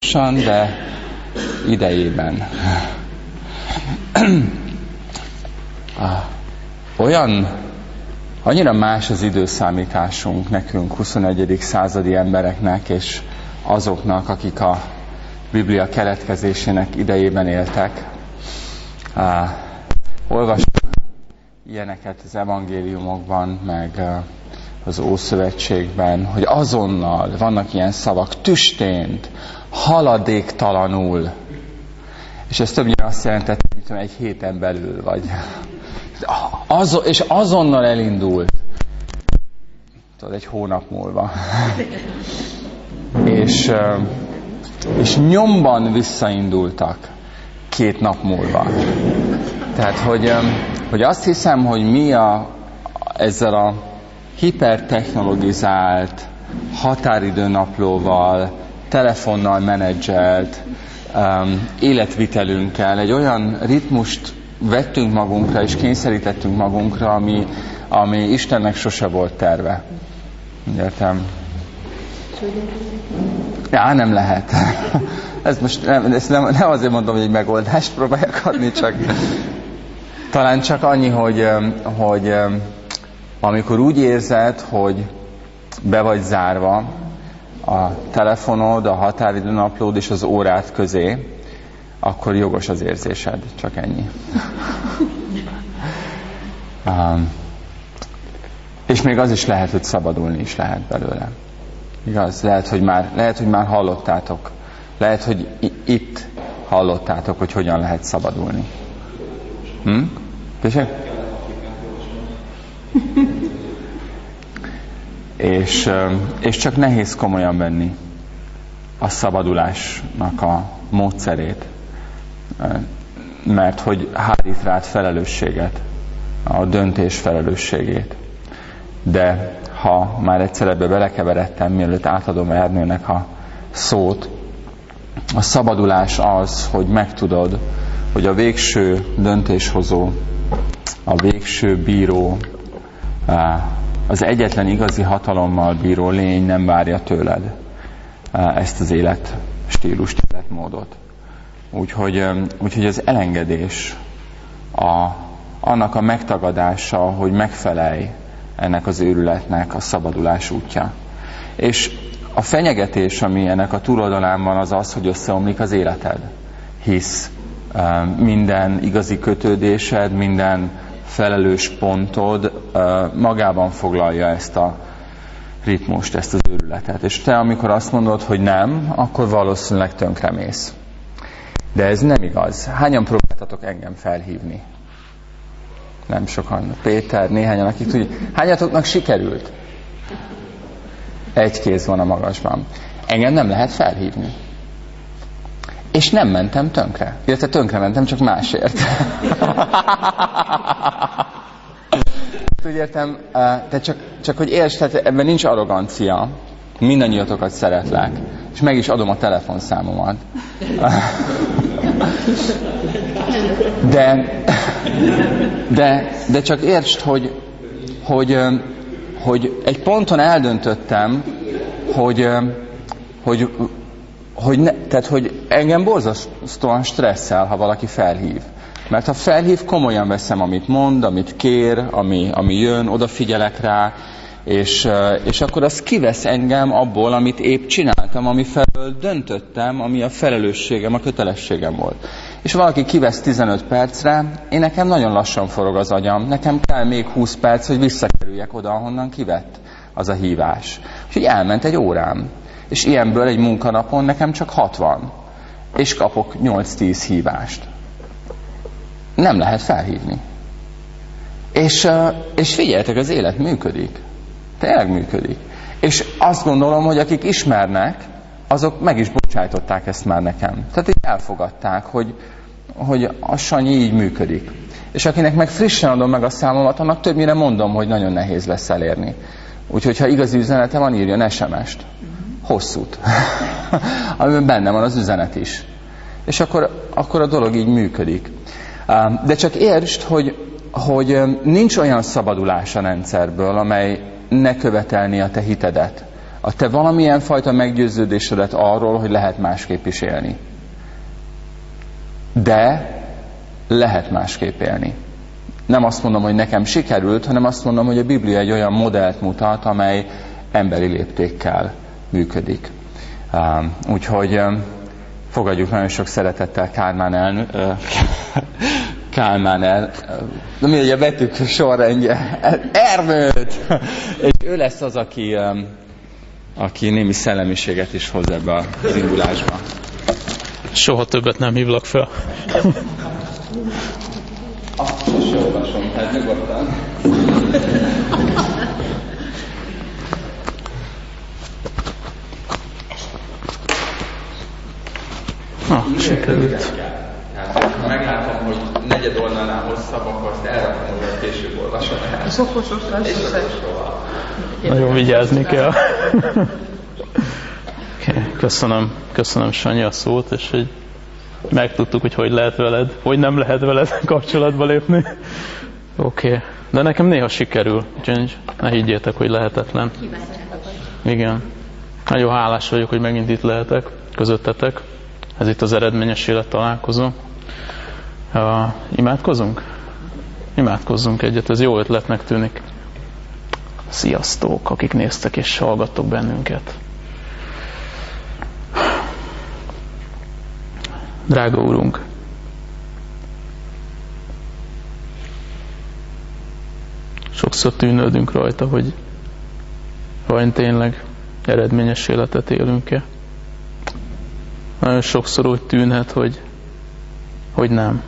de idejében. Annyira más az időszámításunk nekünk, 21. századi embereknek, és azoknak, akik a Biblia keletkezésének idejében éltek. Olvasjuk ilyeneket az evangéliumokban, meg az Ószövetségben, hogy azonnal vannak ilyen szavak, tüstént, haladéktalanul. És ez többnyire azt jelentett, hogy egy héten belül vagy. És azonnal elindult. Tudod, egy hónap múlva. És nyomban visszaindultak 2 nap múlva. Tehát, hogy azt hiszem, hogy mi ezzel a hipertechnologizált, határidőnaplóval, telefonnal menedzselt életvitelünkkel egy olyan ritmust vettünk magunkra és kényszerítettünk magunkra, ami Istennek sose volt terve. Értem? Ja, nem lehet. Ezt nem azért mondom, hogy egy megoldást próbáljak adni, csak talán csak annyi, hogy amikor úgy érzed, hogy be vagy zárva a telefonod, a határidőnaplód és az órád közé, akkor jogos az érzésed. Csak ennyi. És még az is lehet, hogy szabadulni is lehet belőle. Igaz? Lehet, hogy már hallottátok. Lehet, hogy itt hallottátok, hogy hogyan lehet szabadulni. Tessék? És csak nehéz komolyan venni a szabadulásnak a módszerét, mert hogy hárít rád felelősséget, a döntés felelősségét. De ha már egyszer ebbe belekeveredtem, mielőtt átadom Ernőnek a szót, a szabadulás az, hogy megtudod, hogy a végső döntéshozó, a végső bíró, az egyetlen igazi hatalommal bíró lény nem várja tőled ezt az életstílust, életmódot. Úgyhogy az elengedés, annak a megtagadása, hogy megfelelj ennek az őrületnek a szabadulás útja. És a fenyegetés, ami ennek a túloldalán van, az az, hogy összeomlik az életed. Hisz minden igazi kötődésed, minden felelős pontod magában foglalja ezt a ritmust, ezt az őrületet. És te, amikor azt mondod, hogy nem, akkor valószínűleg tönkremész. De ez nem igaz. Hányan próbáltatok engem felhívni? Nem sokan. Péter, néhányan, akik tudják. Hányatoknak sikerült? Egy kéz van a magasban. Engem nem lehet felhívni. És nem mentem tönkre. Illetve tönkre mentem, csak másért. Úgy értem, de csak hogy értsd, tehát ebben nincs arrogancia. Mindannyiatokat szeretlek. És meg is adom a telefonszámomat. De csak értsd, hogy egy ponton eldöntöttem, hogy engem borzasztóan stresszel, ha valaki felhív. Mert ha felhív, komolyan veszem, amit mond, amit kér, ami jön, odafigyelek rá, és akkor az kivesz engem abból, amit épp csináltam, ami felől döntöttem, ami a felelősségem, a kötelességem volt. És valaki kivesz 15 percre, nekem nagyon lassan forog az agyam, nekem kell még 20 perc, hogy visszakerüljek oda, ahonnan kivett az a hívás. Úgyhogy elment egy órám. És ilyenből egy munkanapon nekem csak 60. És kapok 8-10 hívást. Nem lehet felhívni. És figyeljetek, az élet működik. Tényleg működik. És azt gondolom, hogy akik ismernek, azok meg is bocsájtották ezt már nekem. Tehát így elfogadták, hogy a Sanyi így működik. És akinek meg frissen adom meg a számomat, annak többnyire mondom, hogy nagyon nehéz lesz elérni. Úgyhogy ha igazi üzenete van, írjon SMS-t. Hosszút. Amiben benne van az üzenet is. És akkor a dolog így működik. De csak értsd, hogy nincs olyan szabadulás a rendszerből, amely ne követelni a te hitedet, a te valamilyen fajta meggyőződésedet arról, hogy lehet másképp is élni. De lehet másképp élni. Nem azt mondom, hogy nekem sikerült, hanem azt mondom, hogy a Biblia egy olyan modellt mutat, amely emberi léptékkel működik. Úgyhogy fogadjuk nagyon sok szeretettel Kálmán el, de mi a betűk sorrendje? Ernőt! És ő lesz az, aki némi szellemiséget is hoz ebbe az indulásba. Soha többet nem hívlak fel. Azt is olvasom, tehát nyugodtan. Sikerült. Ha meglátom, hogy negyed oldalnál hosszabb, akkor azt elrakom, hogy később olvasom el. És okosokkal sose. Nagyon vigyázni kell. Köszönöm Sanyi a szót, és hogy megtudtuk, hogy lehet veled, hogy nem lehet veled kapcsolatba lépni. Oké. De nekem néha sikerül, úgyhogy ne higgyétek, hogy lehetetlen. Igen. Nagyon hálás vagyok, hogy megint itt lehetek, közöttetek. Ez itt az eredményes élet találkozó. Imádkozunk? Imádkozzunk egyet, ez jó ötletnek tűnik. Sziasztok, akik néztek és hallgattok bennünket. Drága Úrunk, sokszor tűnődünk rajta, hogy vajon tényleg eredményes életet élünk-e. Nagyon sokszor úgy tűnhet, hogy nem.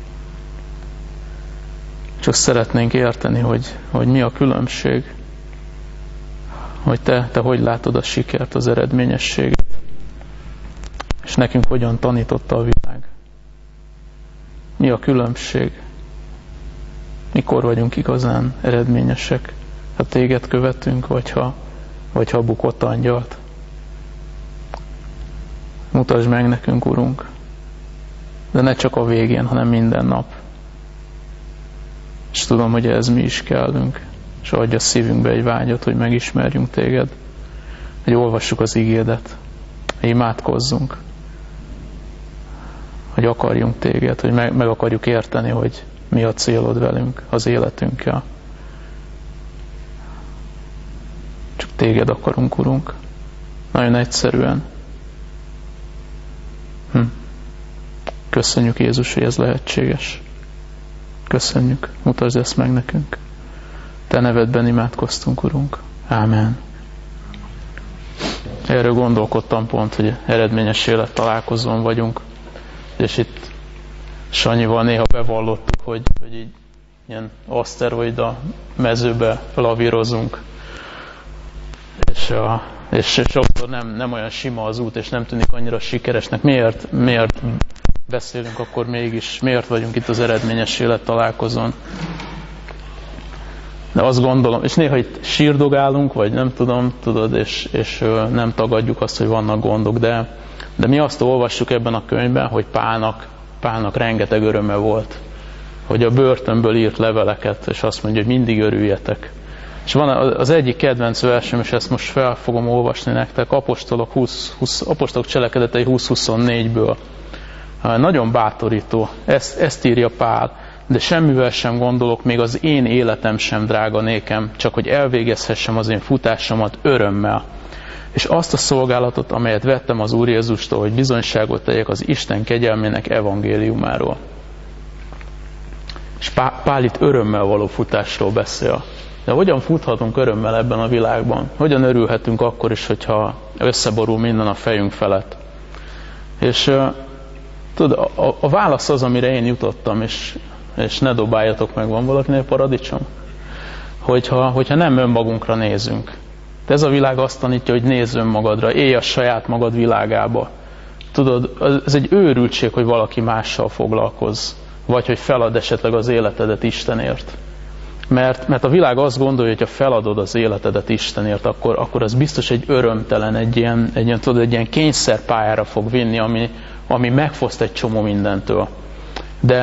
Csak szeretnénk érteni, hogy mi a különbség. Hogy te hogy látod a sikert, az eredményességet. És nekünk hogyan tanította a világ. Mi a különbség? Mikor vagyunk igazán eredményesek? Ha téged követünk, vagy ha bukott angyalt. Mutasd meg nekünk, Urunk. De ne csak a végén, hanem minden nap. És tudom, hogy ez mi is kellünk. És adj a szívünkbe egy vágyat, hogy megismerjünk téged. Hogy olvassuk az igédet. Hogy imádkozzunk. Hogy akarjunk téged. Hogy meg akarjuk érteni, hogy mi a célod velünk, az életünkkel. Csak téged akarunk, Urunk. Nagyon egyszerűen. Köszönjük, Jézus, hogy ez lehetséges. Köszönjük, mutasd ezt meg nekünk. Te nevedben imádkoztunk, Urunk. Ámen. Erről gondolkodtam pont, hogy eredményes élet találkozón vagyunk, és itt Sanyival néha bevallottuk, hogy így ilyen aszteroida mezőbe lavírozunk, és sokszor nem olyan sima az út, és nem tűnik annyira sikeresnek. Miért beszélünk akkor mégis? Miért vagyunk itt az eredményes élet találkozón? De azt gondolom, és néha itt sírdogálunk, vagy nem tudom, tudod, és nem tagadjuk azt, hogy vannak gondok, de mi azt olvassuk ebben a könyvben, hogy Pálnak rengeteg öröme volt, hogy a börtönből írt leveleket, és azt mondja, hogy mindig örüljetek. És van az egyik kedvenc versem, és ezt most fel fogom olvasni nektek, Apostolok cselekedetei 20-24-ből. Nagyon bátorító. Ezt írja Pál. De semmivel sem gondolok, még az én életem sem drága nékem, csak hogy elvégezhessem az én futásomat örömmel. És azt a szolgálatot, amelyet vettem az Úr Jézustól, hogy bizonyságot tegyek az Isten kegyelmének evangéliumáról. És Pál itt örömmel való futásról beszél. De hogyan futhatunk örömmel ebben a világban? Hogyan örülhetünk akkor is, hogyha összeborul minden a fejünk felett? És tudod, a válasz az, amire én jutottam, és ne dobáljatok meg, van valakinél paradicsom? Hogyha nem önmagunkra nézünk. De ez a világ azt tanítja, hogy nézz önmagadra, élj a saját magad világába. Tudod, ez egy őrültség, hogy valaki mással foglalkozz, vagy hogy felad esetleg az életedet Istenért. Mert a világ azt gondolja, hogy ha feladod az életedet Istenért, akkor az biztos egy örömtelen, egy ilyen kényszerpályára fog vinni, ami megfoszt egy csomó mindentől. De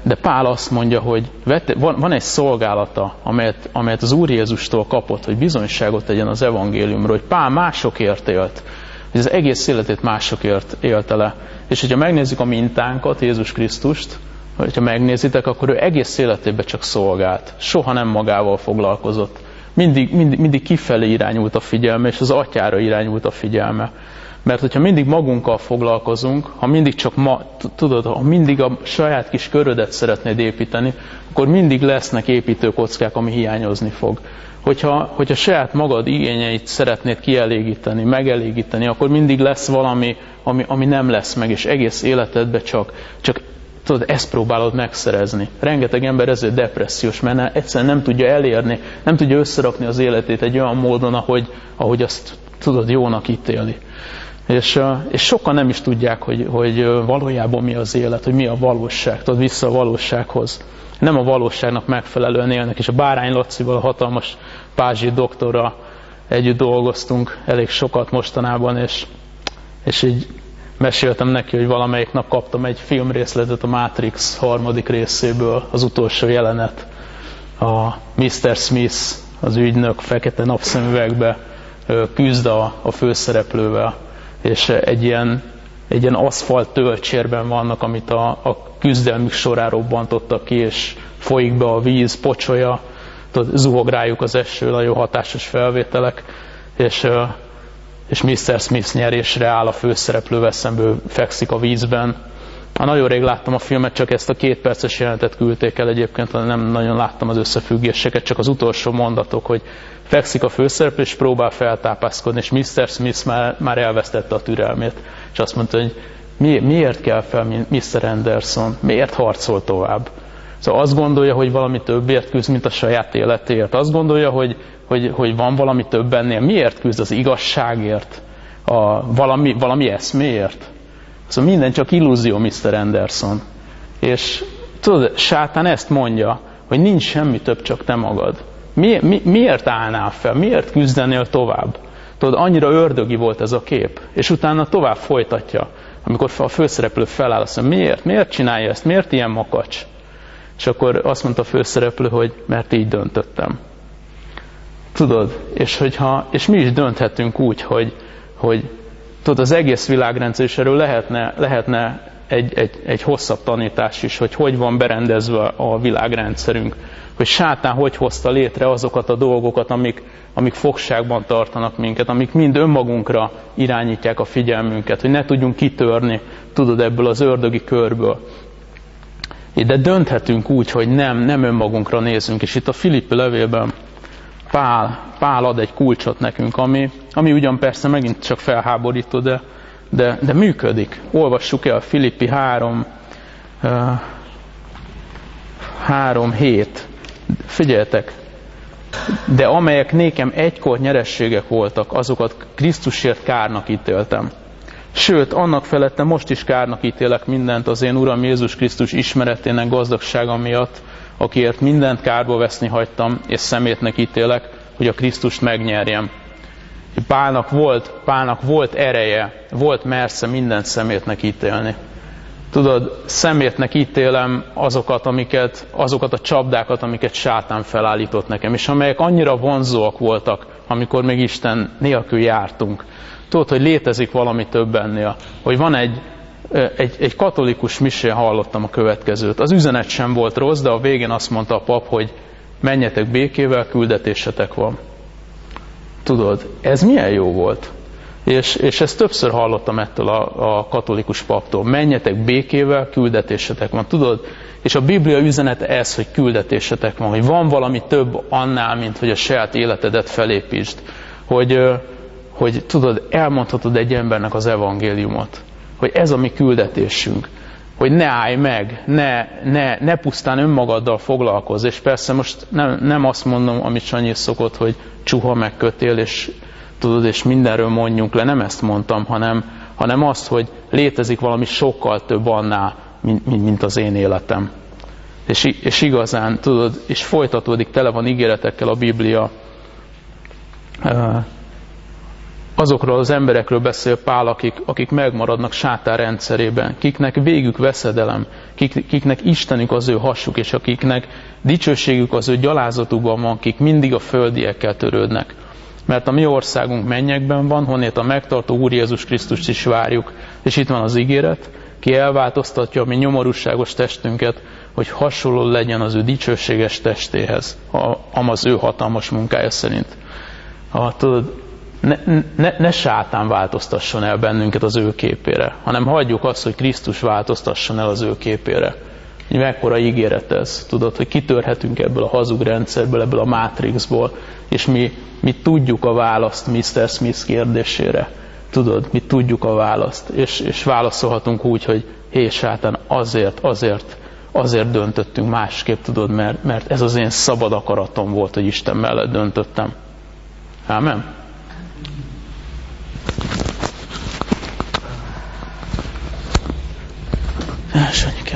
de Pál azt mondja, hogy van egy szolgálata, amelyet az Úr Jézustól kapott, hogy bizonyságot tegyen az evangéliumról, hogy Pál másokért élt, hogy az egész életét másokért élte le. És hogyha megnézzük a mintánkat, Jézus Krisztust, hogyha megnézitek, akkor ő egész életében csak szolgált. Soha nem magával foglalkozott. Mindig kifelé irányult a figyelme, és az atyára irányult a figyelme. Mert hogyha mindig magunkkal foglalkozunk, ha mindig ha mindig a saját kis körödet szeretnéd építeni, akkor mindig lesznek építőkockák, ami hiányozni fog. Hogyha saját magad igényeit szeretnéd kielégíteni, megelégíteni, akkor mindig lesz valami, ami nem lesz meg, és egész életedben csak ezt próbálod megszerezni. Rengeteg ember ezért depressziós, mert egyszerűen nem tudja elérni, nem tudja összerakni az életét egy olyan módon, ahogy azt jónak ítéli. És sokan nem is tudják, hogy valójában mi az élet, hogy mi a valóság, vissza a valósághoz. Nem a valóságnak megfelelően élnek, és a Bárány Lacival, a hatalmas pázsi doktorral együtt dolgoztunk elég sokat mostanában, és így meséltem neki, hogy valamelyik nap kaptam egy filmrészletet a Matrix 3. részéből, az utolsó jelenet. A Mr. Smith, az ügynök fekete napszemüvegbe küzd a főszereplővel, és egy ilyen aszfalt tölcsérben vannak, amit a küzdelmük során robbantottak ki, és folyik be a víz, pocsolya, zuhog rájuk az eső, nagyon hatásos felvételek, és Mr. Smith nyerésre áll a főszereplővel szemben, fekszik a vízben. Nagyon rég láttam a filmet, csak ezt a 2 perces jelenetet küldték el egyébként, nem nagyon láttam az összefüggéseket, csak az utolsó mondatok, hogy fekszik a főszereplő, és próbál feltápászkodni, és Mr. Smith már elvesztette a türelmét. És azt mondta, hogy miért kell fel Mr. Anderson? Miért harcol tovább? Szóval azt gondolja, hogy valami többért küzd, mint a saját életéért. Azt gondolja, hogy van valami több ennél. Miért küzd? Az igazságért? Valami eszméért? Szóval minden csak illúzió, Mr. Anderson. És tudod, sátán ezt mondja, hogy nincs semmi több, csak te magad. Miért állnál fel? Miért küzdenél tovább? Tudod, annyira ördögi volt ez a kép. És utána tovább folytatja. Amikor a főszereplő feláll, azt mondja, miért csinálja ezt? Miért ilyen makacs? És akkor azt mondta a főszereplő, hogy mert így döntöttem. Tudod, és mi is dönthetünk úgy, hogy tudod, az egész világrendszer, és erről lehetne egy hosszabb tanítás is, hogy van berendezve a világrendszerünk, hogy sátán hogy hozta létre azokat a dolgokat, amik fogságban tartanak minket, amik mind önmagunkra irányítják a figyelmünket, hogy ne tudjunk kitörni, tudod, ebből az ördögi körből. De dönthetünk úgy, hogy nem önmagunkra nézünk, és itt a Filippi levélben Pál ad egy kulcsot nekünk, ami ugyan persze megint csak felháborító, de működik. Olvassuk el a Filippi 3:7. Figyeljetek! De amelyek nékem egykor nyerességek voltak, azokat Krisztusért kárnak ítéltem. Sőt, annak felette most is kárnak ítélek mindent az én Uram Jézus Krisztus ismeretének gazdagsága miatt, akiért mindent kárba veszni hagytam, és szemétnek ítélek, hogy a Krisztust megnyerjem. Pálnak volt ereje, volt mersze mindent szemétnek ítélni. Tudod, szemétnek ítélem azokat a csapdákat, amiket sátán felállított nekem, és amelyek annyira vonzóak voltak, amikor még Isten nélkül jártunk. Tudod, hogy létezik valami több ennél. Hogy van egy katolikus misén hallottam a következőt. Az üzenet sem volt rossz, de a végén azt mondta a pap, hogy menjetek békével, küldetésetek van. Tudod, ez milyen jó volt. És ezt többször hallottam ettől a katolikus paptól. Menjetek békével, küldetésetek van. Tudod, és a Biblia üzenete ez, hogy küldetésetek van. Hogy van valami több annál, mint hogy a saját életedet felépítsd. Hogy tudod, elmondhatod egy embernek az evangéliumot. Hogy ez a mi küldetésünk. Hogy ne állj meg, ne pusztán önmagaddal foglalkozz. És persze most nem azt mondom, amit Sanyi szokott, hogy csuha megkötél, és tudod, és mindenről mondjunk le. Nem ezt mondtam, hanem azt, hogy létezik valami sokkal több annál, mint az én életem. És igazán, tudod, és folytatódik, tele van ígéretekkel a Biblia. azokról az emberekről beszél Pál, akik megmaradnak sátán rendszerében, kiknek végük veszedelem, kiknek Istenük az ő hasuk, és akiknek dicsőségük az ő gyalázatukban van, kik mindig a földiekkel törődnek. Mert a mi országunk mennyekben van, honnét a megtartó Úr Jézus Krisztust is várjuk. És itt van az ígéret, ki elváltoztatja a mi nyomorúságos testünket, hogy hasonló legyen az ő dicsőséges testéhez, az ő hatalmas munkája szerint. Tudod, ne sátán változtasson el bennünket az ő képére, hanem hagyjuk azt, hogy Krisztus változtasson el az ő képére. Mekkora ígéret ez, tudod, hogy kitörhetünk ebből a hazug rendszerből, ebből a Matrixból, és mi tudjuk a választ Mr. Smith kérdésére. Tudod, mi tudjuk a választ, és válaszolhatunk úgy, hogy hé, sátán, azért döntöttünk másképp, tudod, mert ez az én szabad akaratom volt, hogy Isten mellett döntöttem. Ámen? Sanyi kell.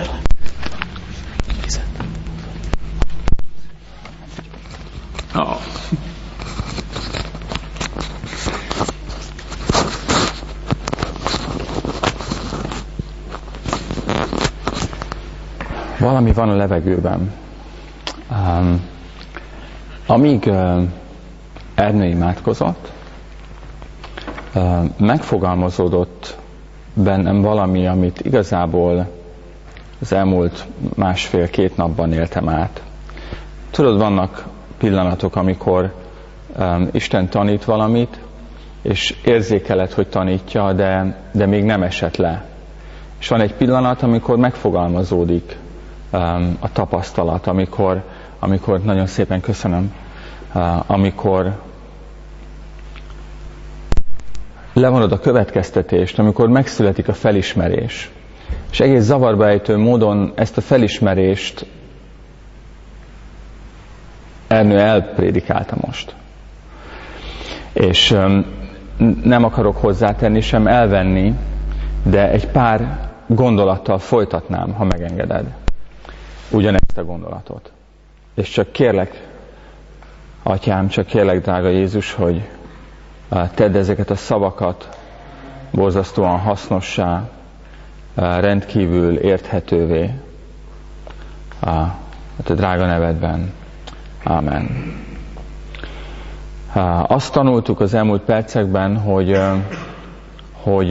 Valami van a levegőben. Amíg Ernő imádkozott, megfogalmazódott bennem valami, amit igazából az elmúlt 1,5-2 napban éltem át. Tudod, vannak pillanatok, amikor Isten tanít valamit, és érzékeled, hogy tanítja, de még nem esett le. És van egy pillanat, amikor megfogalmazódik a tapasztalat, amikor nagyon szépen köszönöm, amikor levonod a következtetést, amikor megszületik a felismerés. És egész zavarba ejtő módon ezt a felismerést Ernő elprédikálta most. És nem akarok hozzátenni, sem elvenni, de egy pár gondolattal folytatnám, ha megengeded. Ugyanezt a gondolatot. És csak kérlek, Atyám, csak kérlek, drága Jézus, hogy tedd ezeket a szavakat borzasztóan hasznossá, rendkívül érthetővé a te drága nevedben. Ámen. Azt tanultuk az elmúlt percekben, hogy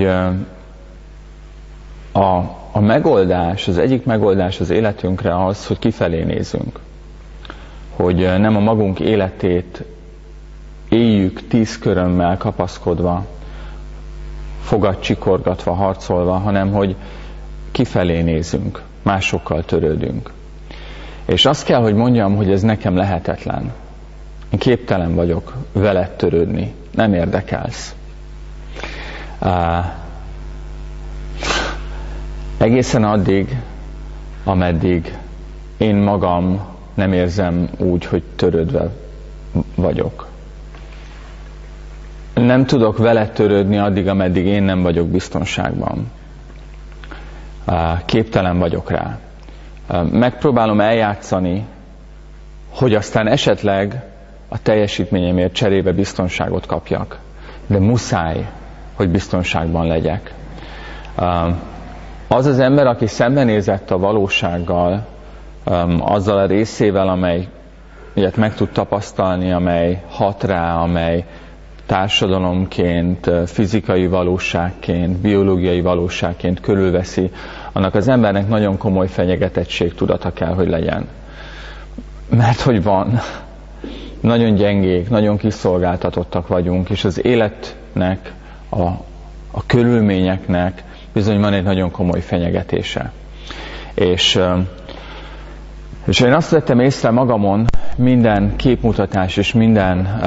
a megoldás, az egyik megoldás az életünkre az, hogy kifelé nézünk. Hogy nem a magunk életét éljük 10 körömmel kapaszkodva, fogat csikorgatva, harcolva, hanem hogy kifelé nézünk, másokkal törődünk. És azt kell, hogy mondjam, hogy ez nekem lehetetlen. Én képtelen vagyok veled törődni, nem érdekelsz. Egészen addig, ameddig én magam nem érzem úgy, hogy törődve vagyok. Nem tudok veled törődni addig, ameddig én nem vagyok biztonságban. Képtelen vagyok rá. Megpróbálom eljátszani, hogy aztán esetleg a teljesítményemért cserébe biztonságot kapjak. De muszáj, hogy biztonságban legyek. Az az ember, aki szembenézett a valósággal, azzal a részével, amely ilyet meg tud tapasztalni, amely hat rá, amely társadalomként, fizikai valóságként, biológiai valóságként körülveszi, annak az embernek nagyon komoly fenyegetettség tudata kell, hogy legyen. Mert hogy van, nagyon gyengék, nagyon kiszolgáltatottak vagyunk, és az életnek, a körülményeknek bizony van egy nagyon komoly fenyegetése. És én azt vettem észre magamon, minden képmutatás és minden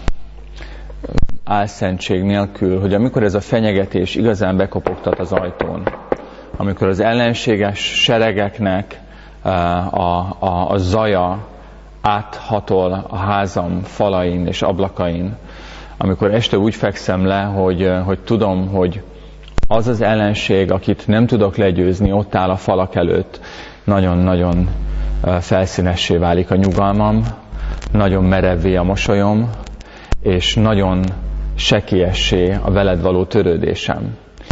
álszentség nélkül, hogy amikor ez a fenyegetés igazán bekopogtat az ajtón, amikor az ellenséges seregeknek a zaja áthatol a házam falain és ablakain, amikor este úgy fekszem le, hogy tudom, hogy az az ellenség, akit nem tudok legyőzni, ott áll a falak előtt, nagyon-nagyon felszínessé válik a nyugalmam, nagyon merevvé a mosolyom, és nagyon sekélyessé a veled való törődésem.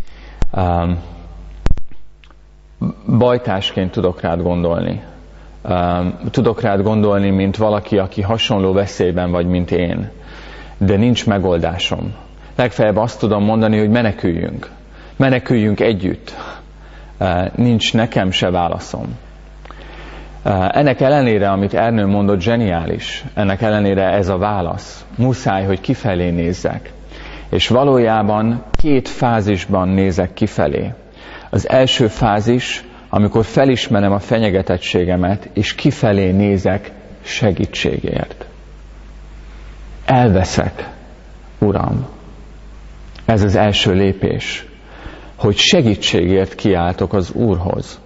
Bajtásként tudok rád gondolni. Tudok rád gondolni, mint valaki, aki hasonló veszélyben vagy, mint én. De nincs megoldásom. Legfeljebb azt tudom mondani, hogy meneküljünk. Meneküljünk együtt. Nincs nekem se válaszom. Ennek ellenére, amit Ernő mondott, zseniális. Ennek ellenére ez a válasz. Muszáj, hogy kifelé nézzek. És valójában 2 fázisban nézek kifelé. Az első fázis, amikor felismerem a fenyegetettségemet, és kifelé nézek segítségért. Elveszek, Uram. Ez az első lépés, hogy segítségért kiáltok az Úrhoz.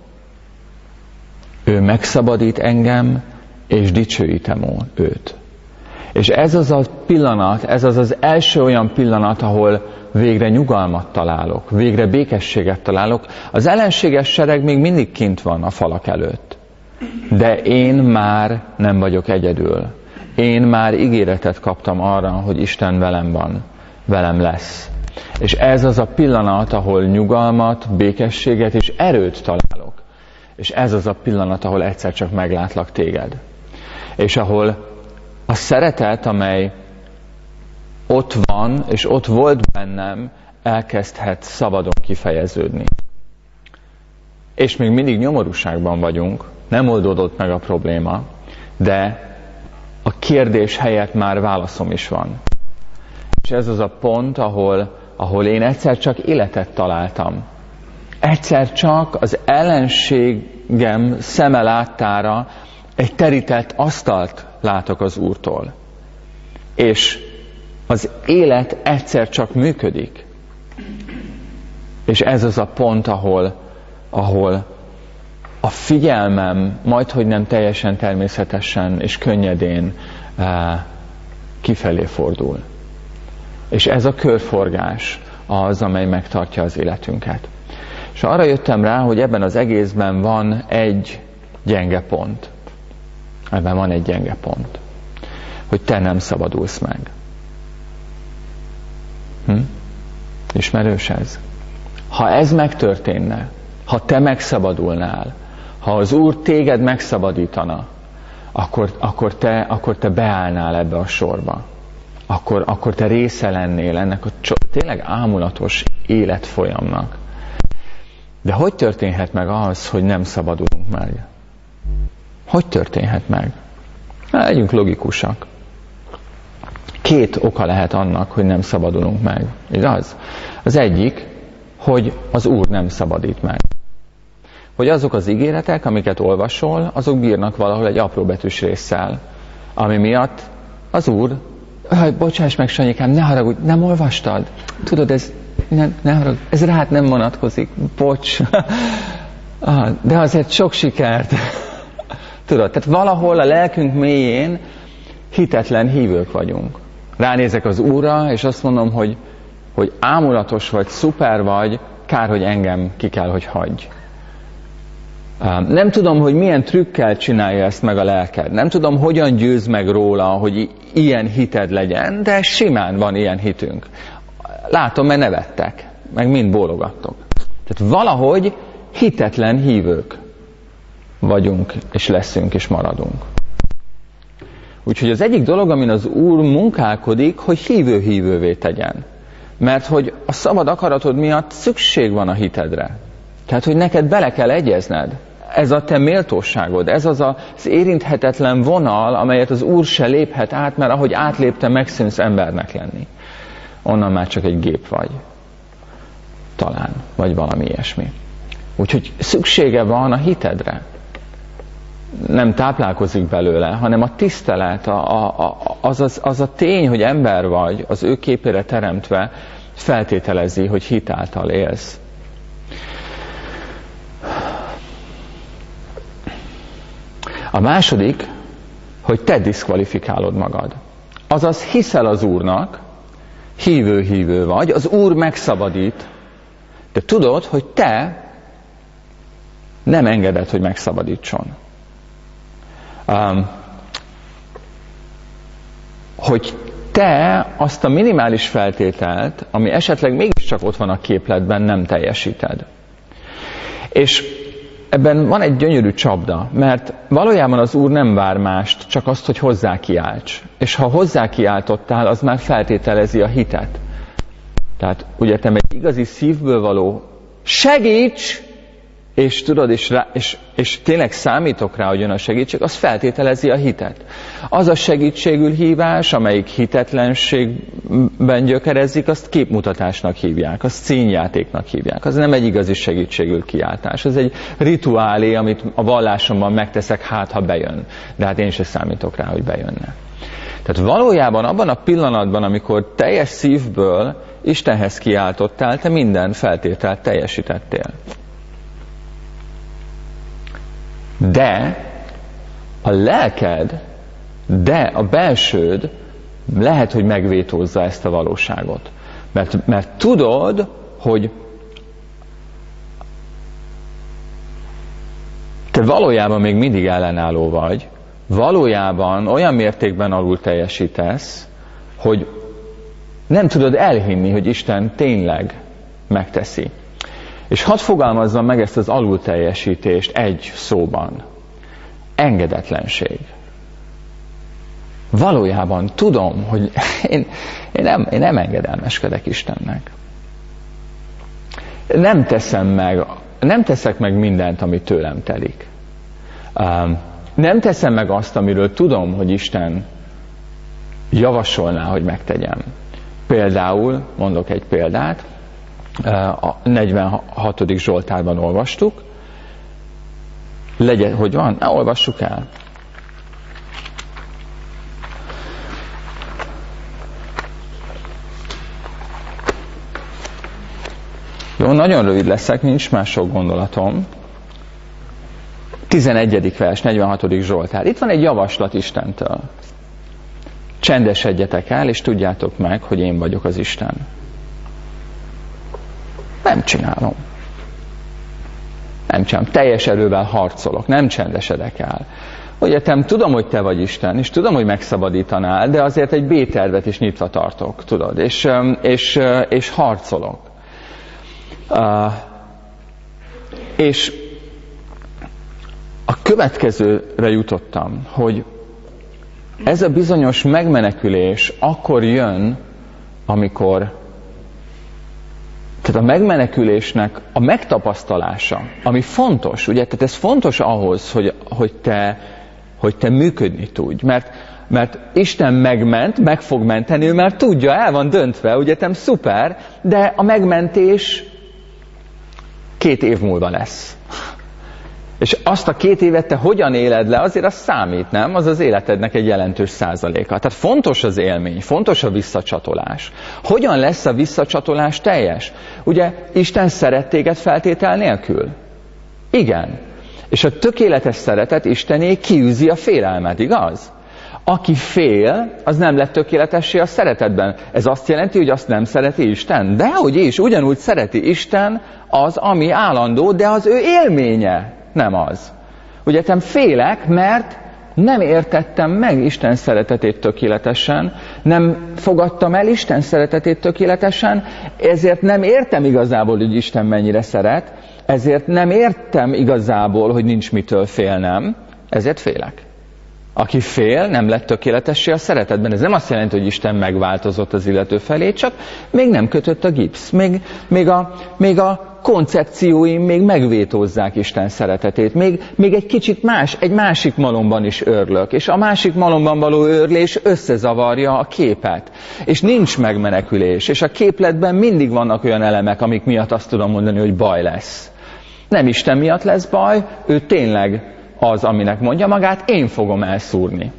Ő megszabadít engem, és dicsőítem őt. És ez az a pillanat, ez az első olyan pillanat, ahol végre nyugalmat találok, végre békességet találok. Az ellenséges sereg még mindig kint van a falak előtt. De én már nem vagyok egyedül. Én már ígéretet kaptam arra, hogy Isten velem van, velem lesz. És ez az a pillanat, ahol nyugalmat, békességet és erőt találok. És ez az a pillanat, ahol egyszer csak meglátlak téged. És ahol a szeretet, amely ott van, és ott volt bennem, elkezdhet szabadon kifejeződni. És még mindig nyomorúságban vagyunk, nem oldódott meg a probléma, de a kérdés helyett már válaszom is van. És ez az a pont, ahol én egyszer csak életet találtam. Egyszer csak az ellenségem szeme láttára egy terített asztalt látok az Úrtól. És az élet egyszer csak működik. És ez az a pont, ahol a figyelmem majdhogy nem teljesen természetesen és könnyedén kifelé fordul. És ez a körforgás az, amely megtartja az életünket. És arra jöttem rá, hogy ebben az egészben van egy gyenge pont. Ebben van egy gyenge pont. Hogy te nem szabadulsz meg. Ismerős ez? Ha ez megtörténne, ha te megszabadulnál, ha az Úr téged megszabadítana, akkor te beállnál ebbe a sorba. Akkor te része lennél ennek a tényleg ámulatos életfolyamnak. De hogy történhet meg az, hogy nem szabadulunk meg? Hogy történhet meg? Legyünk logikusak. 2 oka lehet annak, hogy nem szabadulunk meg. Igaz? Az egyik, hogy az Úr nem szabadít meg. Hogy azok az ígéretek, amiket olvasol, azok bírnak valahol egy apróbetűs résszel, ami miatt az Úr, bocsáss meg, Sanyikám, ne haragudj, nem olvastad? Tudod, ne haragudj, ez rád nem vonatkozik, bocs. De azért sok sikert. Tudod, tehát valahol a lelkünk mélyén hitetlen hívők vagyunk. Ránézek az Úrra, és azt mondom, hogy ámulatos vagy, szuper vagy, kár, hogy engem ki kell, hogy hagyj. Nem tudom, hogy milyen trükkel csinálja ezt meg a lelked. Nem tudom, hogyan győz meg róla, hogy ilyen hited legyen, de simán van ilyen hitünk. Látom, mert nevettek, meg mind bólogattok. Tehát valahogy hitetlen hívők vagyunk, és leszünk, és maradunk. Úgyhogy az egyik dolog, amin az Úr munkálkodik, hogy hívővé tegyen. Mert hogy a szabad akaratod miatt szükség van a hitedre. Tehát, hogy neked bele kell egyezned. Ez a te méltóságod, ez az érinthetetlen vonal, amelyet az Úr se léphet át, mert ahogy átlépte, megszűnsz embernek lenni. Onnan már csak egy gép vagy. Talán, vagy valami ilyesmi. Úgyhogy szüksége van a hitedre. Nem táplálkozik belőle, hanem a tisztelet, az a tény, hogy ember vagy, az ő képére teremtve feltételezi, hogy hit által élsz. A második, hogy te diszkvalifikálod magad. Azaz hiszel az Úrnak, hívő vagy, az Úr megszabadít, de tudod, hogy te nem engeded, hogy megszabadítson. Hogy te azt a minimális feltételt, ami esetleg mégiscsak ott van a képletben, nem teljesíted. És ebben van egy gyönyörű csapda, mert valójában az Úr nem vár mást, csak azt, hogy hozzá kiálts. És ha hozzá kiáltottál, az már feltételezi a hitet. Tehát ugye te egy igazi szívből való segíts, és tudod, és tényleg számítok rá, hogy jön a segítség, az feltételezi a hitet. Az a segítségül hívás, amelyik hitetlenségben gyökerezik, azt képmutatásnak hívják, azt színjátéknak hívják. Az nem egy igazi segítségül kiáltás. Ez egy rituálé, amit a vallásomban megteszek, hát ha bejön. De hát én se számítok rá, hogy bejönne. Tehát valójában abban a pillanatban, amikor teljes szívből Istenhez kiáltottál, te minden feltételt teljesítettél. De a lelked, de a belsőd lehet, hogy megvétózza ezt a valóságot. Mert tudod, hogy te valójában még mindig ellenálló vagy, valójában olyan mértékben alul teljesítesz, hogy nem tudod elhinni, hogy Isten tényleg megteszi. És hadd fogalmazzam meg ezt az alulteljesítést egy szóban. Engedetlenség. Valójában tudom, hogy én nem engedelmeskedek Istennek. Nem teszek meg mindent, ami tőlem telik. Nem teszem meg azt, amiről tudom, hogy Isten javasolná, hogy megtegyem. Például, mondok egy példát, a 46. Zsoltárban olvastuk. Legyen, hogy van? Olvassuk el. Jó, nagyon rövid leszek, nincs más sok gondolatom. 11. vers, 46. Zsoltár. Itt van egy javaslat Istentől. Csendesedjetek el, és tudjátok meg, hogy én vagyok az Isten. Nem csinálom. Nem csinálom. Teljes erővel harcolok. Nem csendesedek el. Ugye tudom, hogy te vagy Isten, és tudom, hogy megszabadítanál, de azért egy B-tervet is nyitva tartok, tudod, és harcolok. És a következőre jutottam, hogy ez a bizonyos megmenekülés akkor jön, amikor tehát a megmenekülésnek a megtapasztalása, ami fontos, ugye, tehát ez fontos ahhoz, hogy te működni tudj, mert Isten meg fog menteni, ő már tudja, el van döntve, ugye, szuper, de a megmentés 2 év múlva lesz. És azt a 2 évet te hogyan éled le, azért az számít, nem? Az az életednek egy jelentős százaléka. Tehát fontos az élmény, fontos a visszacsatolás. Hogyan lesz a visszacsatolás teljes? Ugye Isten szeret téged feltétel nélkül? Igen. És a tökéletes szeretet Istené kiűzi a félelmet, igaz? Aki fél, az nem lett tökéletessé a szeretetben. Ez azt jelenti, hogy azt nem szereti Isten? Dehogy is, ugyanúgy szereti Isten az, ami állandó, de az ő élménye nem az. Ugye félek, mert nem értettem meg Isten szeretetét tökéletesen, nem fogadtam el Isten szeretetét tökéletesen, ezért nem értem igazából, hogy Isten mennyire szeret, ezért nem értem igazából, hogy nincs mitől félnem, ezért félek. Aki fél, nem lett tökéletessé a szeretetben. Ez nem azt jelenti, hogy Isten megváltozott az illető felé, csak még nem kötött a gipsz. Még a koncepcióim még megvétózzák Isten szeretetét. Még egy kicsit egy másik malomban is őrlök. És a másik malomban való őrlés összezavarja a képet. És nincs megmenekülés. És a képletben mindig vannak olyan elemek, amik miatt azt tudom mondani, hogy baj lesz. Nem Isten miatt lesz baj, ő tényleg az, aminek mondja magát, én fogom elszúrni.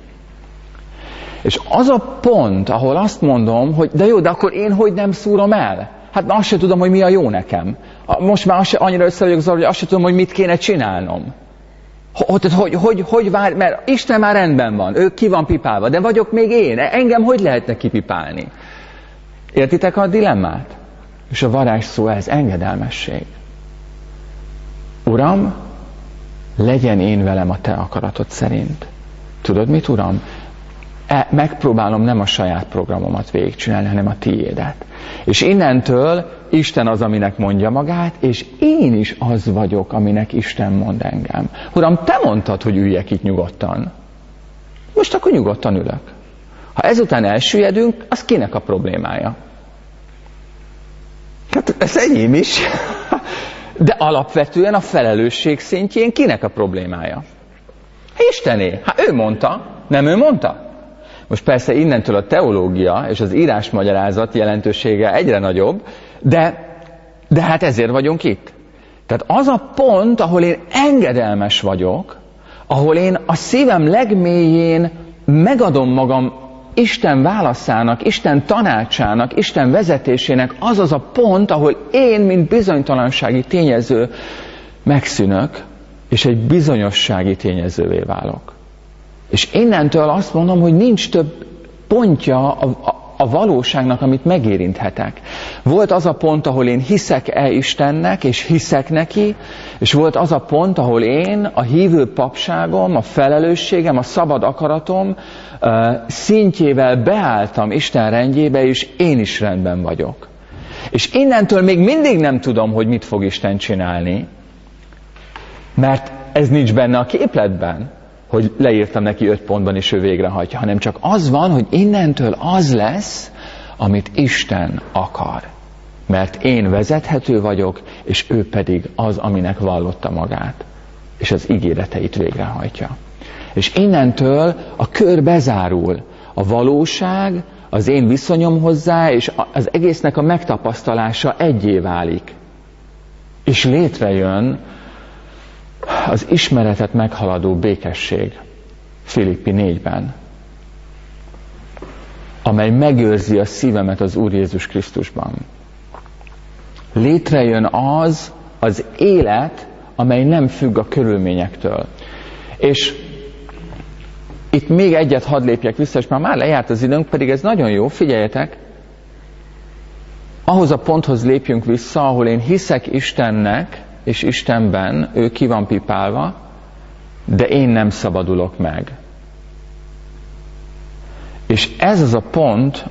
És az a pont, ahol azt mondom, hogy de jó, de akkor én hogy nem szúrom el? Hát azt se tudom, hogy mi a jó nekem. Most már annyira össze vagyok zavarva, hogy azt se tudom, hogy mit kéne csinálnom. Hogy vár, mert Isten már rendben van, ő ki van pipálva, de vagyok még én. Engem hogy lehetne kipipálni? Értitek a dilemmát? És a varázsszó ez, engedelmesség. Uram, legyen én velem a te akaratod szerint. Tudod mit, Uram? megpróbálom nem a saját programomat végigcsinálni, hanem a tiédet. És innentől Isten az, aminek mondja magát, és én is az vagyok, aminek Isten mond engem. Uram, te mondtad, hogy üljek itt nyugodtan. Most akkor nyugodtan ülök. Ha ezután elsüllyedünk, az kinek a problémája? Hát ez enyém is. De alapvetően a felelősség szintjén kinek a problémája? Istené. Hát ő mondta. Nem ő mondta? Most persze innentől a teológia és az írásmagyarázat jelentősége egyre nagyobb, de hát ezért vagyunk itt. Tehát az a pont, ahol én engedelmes vagyok, ahol én a szívem legmélyén megadom magam Isten válaszának, Isten tanácsának, Isten vezetésének, az a pont, ahol én, mint bizonytalansági tényező megszűnök, és egy bizonyossági tényezővé válok. És innentől azt mondom, hogy nincs több pontja a valóságnak, amit megérinthetek. Volt az a pont, ahol én hiszek-e Istennek, és hiszek neki, és volt az a pont, ahol én, a hívő papságom, a felelősségem, a szabad akaratom szintjével beálltam Isten rendjébe, és én is rendben vagyok. És innentől még mindig nem tudom, hogy mit fog Isten csinálni, mert ez nincs benne a képletben, hogy leírtam neki 5 pontban, és ő végrehajtja, hanem csak az van, hogy innentől az lesz, amit Isten akar. Mert én vezethető vagyok, és ő pedig az, aminek vallotta magát, és az ígéreteit végrehajtja. És innentől a kör bezárul. A valóság, az én viszonyom hozzá, és az egésznek a megtapasztalása egyé válik. És létrejön az ismeretet meghaladó békesség Filippi 4-ben, amely megőrzi a szívemet az Úr Jézus Krisztusban. Létrejön az élet, amely nem függ a körülményektől. És itt még egyet hadd lépjek vissza, és már lejárt az időnk, pedig ez nagyon jó, figyeljetek, ahhoz a ponthoz lépjünk vissza, ahol én hiszek Istennek, és Istenben, ő ki van pipálva, de én nem szabadulok meg. És ez az a pont,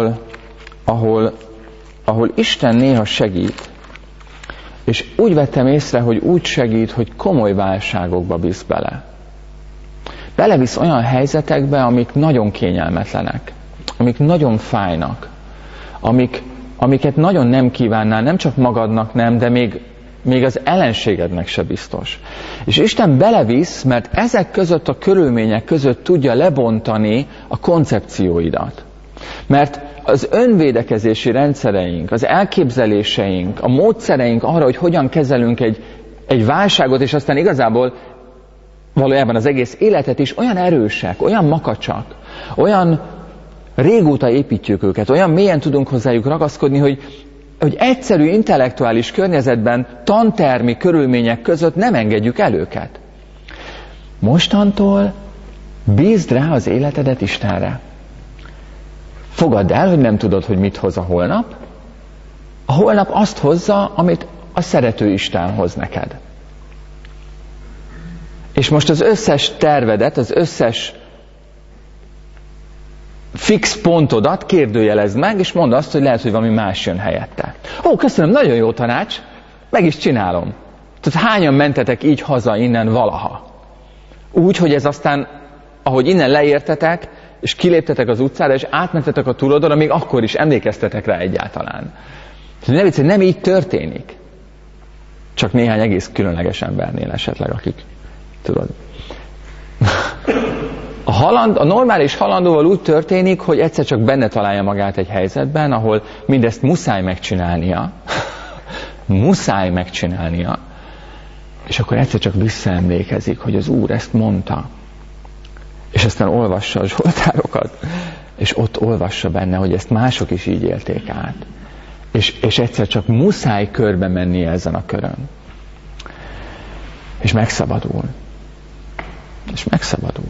ahol Isten néha segít, és úgy vettem észre, hogy úgy segít, hogy komoly válságokba visz bele. Belevisz olyan helyzetekbe, amik nagyon kényelmetlenek, amik nagyon fájnak, amiket nagyon nem kívánnál, nem csak magadnak nem, de még az ellenségednek se biztos. És Isten belevisz, mert ezek között a körülmények között tudja lebontani a koncepcióidat. Mert az önvédekezési rendszereink, az elképzeléseink, a módszereink arra, hogy hogyan kezelünk egy válságot, és aztán igazából valójában az egész életet is olyan erősek, olyan makacsak, olyan régóta építjük őket, olyan mélyen tudunk hozzájuk ragaszkodni, hogy egyszerű intellektuális környezetben, tantermi körülmények között nem engedjük el őket. Mostantól bízd rá az életedet Istenre. Fogadd el, hogy nem tudod, hogy mit hoz a holnap. A holnap azt hozza, amit a szerető Isten hoz neked. És most az összes tervedet, az összes fix pontodat kérdőjelezd meg, és mondd azt, hogy lehet, hogy valami más jön helyette. Ó, köszönöm, nagyon jó tanács, meg is csinálom. Tehát hányan mentetek így haza innen valaha? Úgy, hogy ez aztán, ahogy innen leértetek, és kiléptetek az utcára, és átmentetek a túloldalra, még akkor is emlékeztetek rá egyáltalán. Ne vicc, nem így történik. Csak néhány egész különleges embernél esetleg, akik, tudod. A normális halandóval úgy történik, hogy egyszer csak benne találja magát egy helyzetben, ahol mindezt muszáj megcsinálnia. Muszáj megcsinálnia. És akkor egyszer csak visszaemlékezik, hogy az Úr ezt mondta. És aztán olvassa a zsoltárokat, és ott olvassa benne, hogy ezt mások is így élték át. És egyszer csak muszáj körbe mennie ezen a körön. És megszabadul. És megszabadul.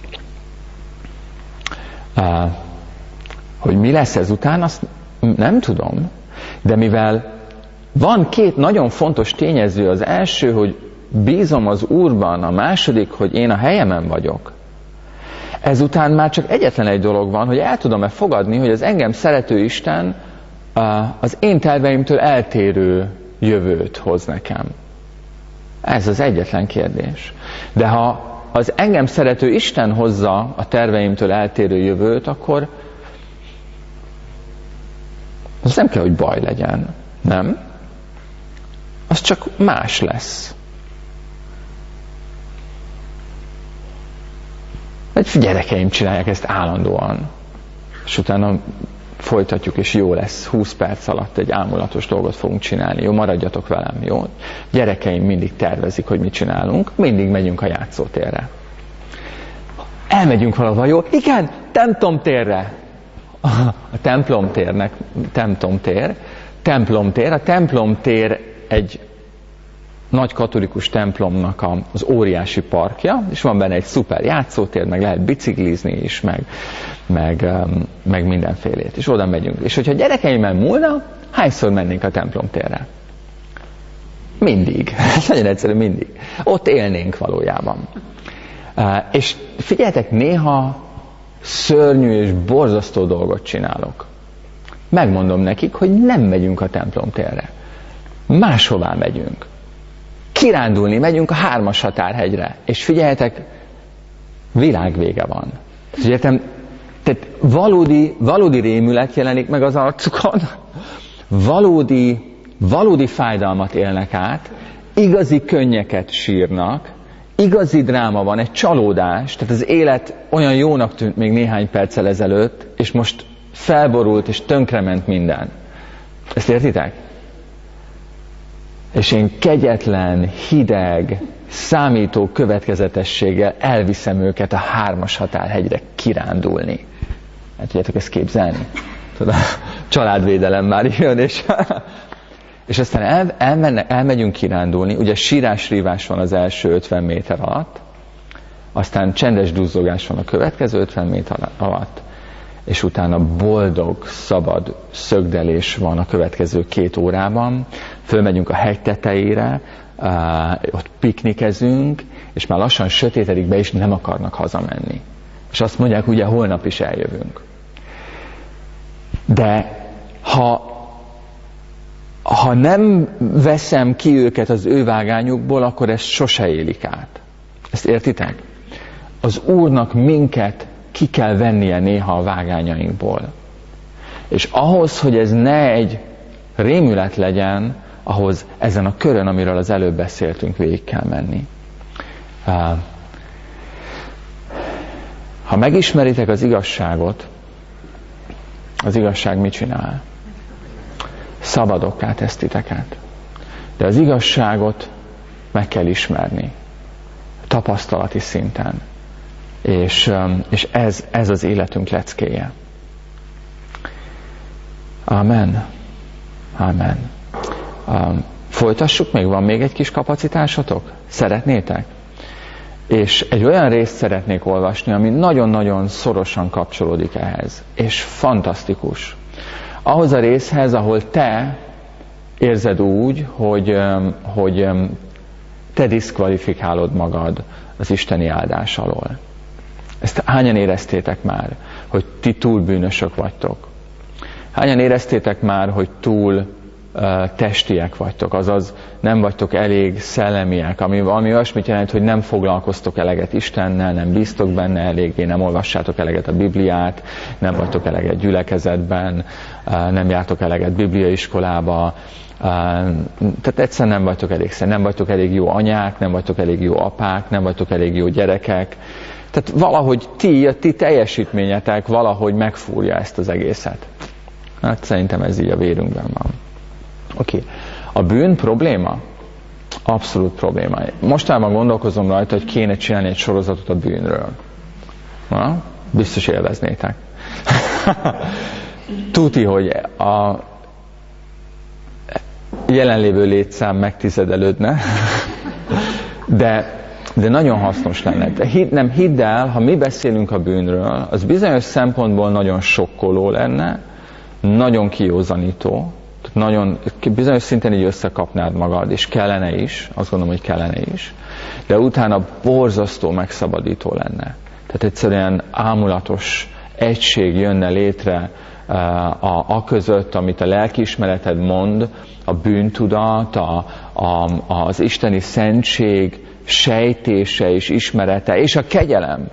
Hogy mi lesz ezután, azt nem tudom. De mivel van 2 nagyon fontos tényező, az első, hogy bízom az Úrban, a második, hogy én a helyemen vagyok. ezután már csak egyetlen egy dolog van, hogy el tudom-e fogadni, hogy az engem szerető Isten az én terveimtől eltérő jövőt hoz nekem. Ez az egyetlen kérdés. De ha az engem szerető Isten hozza a terveimtől eltérő jövőt, akkor az nem kell, hogy baj legyen. Nem? Az csak más lesz. Egy gyerekeim csinálják ezt állandóan. És utána folytatjuk, és jó lesz. 20 perc alatt egy ámulatos dolgot fogunk csinálni. Jó, maradjatok velem, jó? Gyerekeim mindig tervezik, hogy mit csinálunk. Mindig megyünk a játszótérre. Elmegyünk valahova, jó? Igen, templomtérre. A templomtérnek templomtér. A templomtér egy nagy katolikus templomnak az óriási parkja, és van benne egy szuper játszótér, meg lehet biciklizni is, meg mindenfélét. És oda megyünk. És hogyha gyerekeimmel múlna, hányszor mennénk a templomtérre? Mindig. Nagyon egyszerű, mindig. Ott élnénk valójában. És figyeljetek, néha szörnyű és borzasztó dolgot csinálok. Megmondom nekik, hogy nem megyünk a templomtérre. Máshová megyünk. Kirándulni megyünk a 3-as határhegyre. És figyeljetek, világvége van. Figyeljetek, tehát valódi rémület jelenik meg az arcukon. Valódi fájdalmat élnek át. Igazi könnyeket sírnak. Igazi dráma van, egy csalódás. Tehát az élet olyan jónak tűnt még néhány perccel ezelőtt, és most felborult és tönkrement minden. Ezt értitek? És én kegyetlen, hideg, számító következetességgel elviszem őket a 3-as határhegyre kirándulni. Hát tudjátok ezt képzelni? Tudod, a családvédelem már jön, és aztán elmegyünk kirándulni, ugye sírás-rívás van az első 50 méter alatt, aztán csendes duzzogás van a következő 50 méter alatt, és utána boldog, szabad szögdelés van a következő 2 órában, fölmegyünk a hegy tetejére, ott piknikezünk, és már lassan sötétedik be, és nem akarnak hazamenni. És azt mondják, ugye holnap is eljövünk. De ha nem veszem ki őket az ő vágányukból, akkor ezt sose élik át. Ezt értitek? Az Úrnak minket ki kell vennie néha a vágányainkból. És ahhoz, hogy ez ne egy rémület legyen, ahhoz ezen a körön, amiről az előbb beszéltünk, végig kell menni. Ha megismeritek az igazságot, az igazság mit csinál? Szabadokká tesz titeket. De az igazságot meg kell ismerni. Tapasztalati szinten. És ez az életünk leckéje. Amen. Amen. Folytassuk még? Van még egy kis kapacitásotok? Szeretnétek? És egy olyan részt szeretnék olvasni, ami nagyon-nagyon szorosan kapcsolódik ehhez. És fantasztikus. Ahhoz a részhez, ahol te érzed úgy, hogy te diszkvalifikálod magad az isteni áldás alól. Ezt hányan éreztétek már, hogy ti túl bűnösök vagytok? Hányan éreztétek már, hogy túl testiek vagytok, azaz nem vagytok elég szellemiek, ami olyasmit jelent, hogy nem foglalkoztok eleget Istennel, nem bíztok benne eléggé, nem olvassátok eleget a Bibliát, nem vagytok eleget gyülekezetben, nem jártok eleget bibliaiskolába, tehát egyszerűen nem vagytok nem vagytok elég jó anyák, nem vagytok elég jó apák, nem vagytok elég jó gyerekek. Tehát valahogy ti teljesítményetek valahogy megfúrja ezt az egészet. Hát szerintem ez így a vérünkben van. Oké. A bűn probléma? Abszolút probléma. Mostában gondolkozom rajta, hogy kéne csinálni egy sorozatot a bűnről. Na? Biztos élveznétek. Tuti, hogy a jelenlévő létszám megtizedelődne, de nagyon hasznos lenne. Nem hidd el, ha mi beszélünk a bűnről, az bizonyos szempontból nagyon sokkoló lenne, nagyon kiózanító, nagyon, bizonyos szinten így összekapnád magad, és kellene is, azt gondolom, hogy kellene is, de utána borzasztó megszabadító lenne. Tehát egyszerűen ámulatos egység jönne létre a között, amit a lelkiismereted mond, a bűntudat, az isteni szentség sejtése és ismerete, és a kegyelem,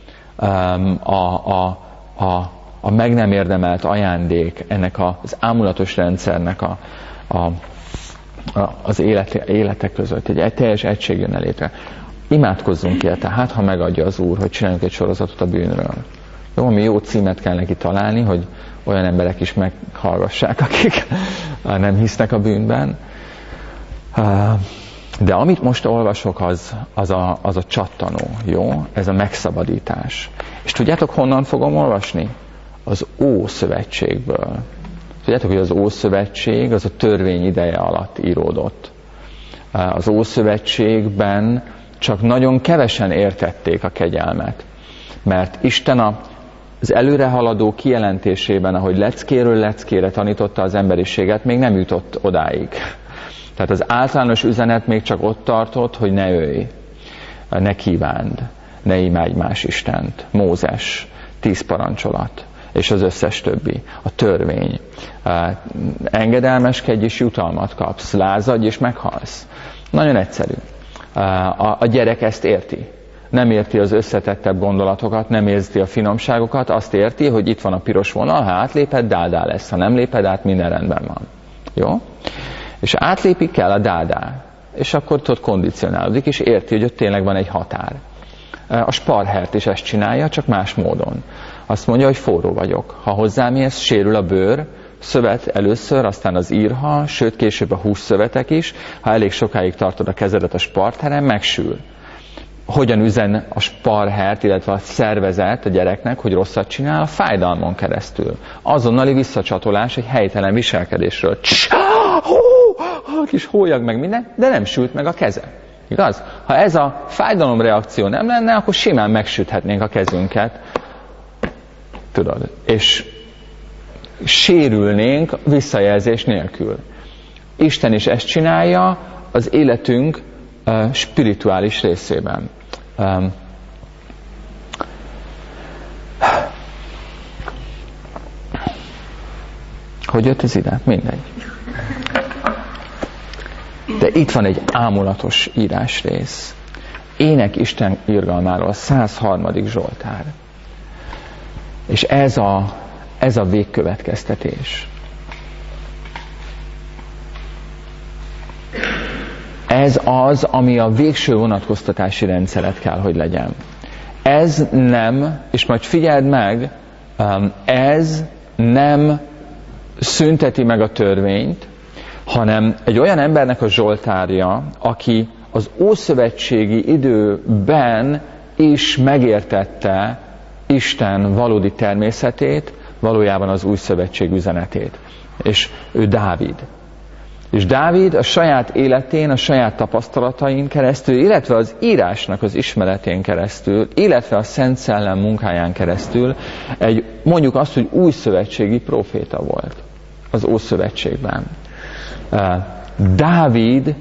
a meg nem érdemelt ajándék ennek az ámulatos rendszernek az élete között. Egy teljes egység jönne létre. Imádkozzunk érte, hát ha megadja az Úr, hogy csináljunk egy sorozatot a bűnről. Jó, ami jó címet kell neki találni, hogy olyan emberek is meghallgassák, akik nem hisznek a bűnben. De amit most olvasok, az a csattanó, jó? Ez a megszabadítás. És tudjátok, honnan fogom olvasni? Az Ószövetségből. Tudjátok, hogy az Ószövetség az a törvény ideje alatt íródott. Az Ószövetségben csak nagyon kevesen értették a kegyelmet. Mert Isten az előrehaladó kijelentésében, ahogy leckéről leckére tanította az emberiséget, még nem jutott odáig. Tehát az általános üzenet még csak ott tartott, hogy ne ölj, ne kívánd, ne imádj más Istent. Mózes, 10 parancsolat, és az összes többi. A törvény. Engedelmeskedj és jutalmat kapsz, lázadj és meghalsz. Nagyon egyszerű. A gyerek ezt érti. Nem érti az összetettebb gondolatokat, nem érti a finomságokat, azt érti, hogy itt van a piros vonal, ha átléped, dádá lesz, ha nem léped át, minden rendben van. Jó? És átlépik kell a dádá, és akkor ott kondicionálódik, és érti, hogy ott tényleg van egy határ. A Sparhert is ezt csinálja, csak más módon. Azt mondja, hogy forró vagyok. Ha hozzám érsz, sérül a bőr, szövet először, aztán az írha, sőt később a hússzövetek is. Ha elég sokáig tartod a kezedet a spartheren, megsül. Hogyan üzen a sparhert, illetve a szervezet a gyereknek, hogy rosszat csinál? A fájdalmon keresztül. Azonnali visszacsatolás egy helytelen viselkedésről. Kis hólyag meg minden, de nem sült meg a keze. Igaz? Ha ez a fájdalomreakció nem lenne, akkor simán megsüthetnénk a kezünket. Tudod? És sérülnénk visszajelzés nélkül. Isten is ezt csinálja az életünk spirituális részében. Hogy jött ez ide? Mindegy. De itt van egy ámulatos írásrész. Ének Isten irgalmáról, 103. Zsoltár. És ez a végkövetkeztetés. Ez az, ami a végső vonatkoztatási rendszeret kell, hogy legyen. Ez nem, és majd figyeld meg, ez nem szünteti meg a törvényt, hanem egy olyan embernek a zsoltárja, aki az ószövetségi időben is megértette Isten valódi természetét, valójában az új szövetség üzenetét. És ő Dávid. És Dávid a saját életén, a saját tapasztalatain keresztül, illetve az írásnak az ismeretén keresztül, illetve a Szent Szellem munkáján keresztül mondjuk azt, hogy új szövetségi próféta volt az Ószövetségben. Dávid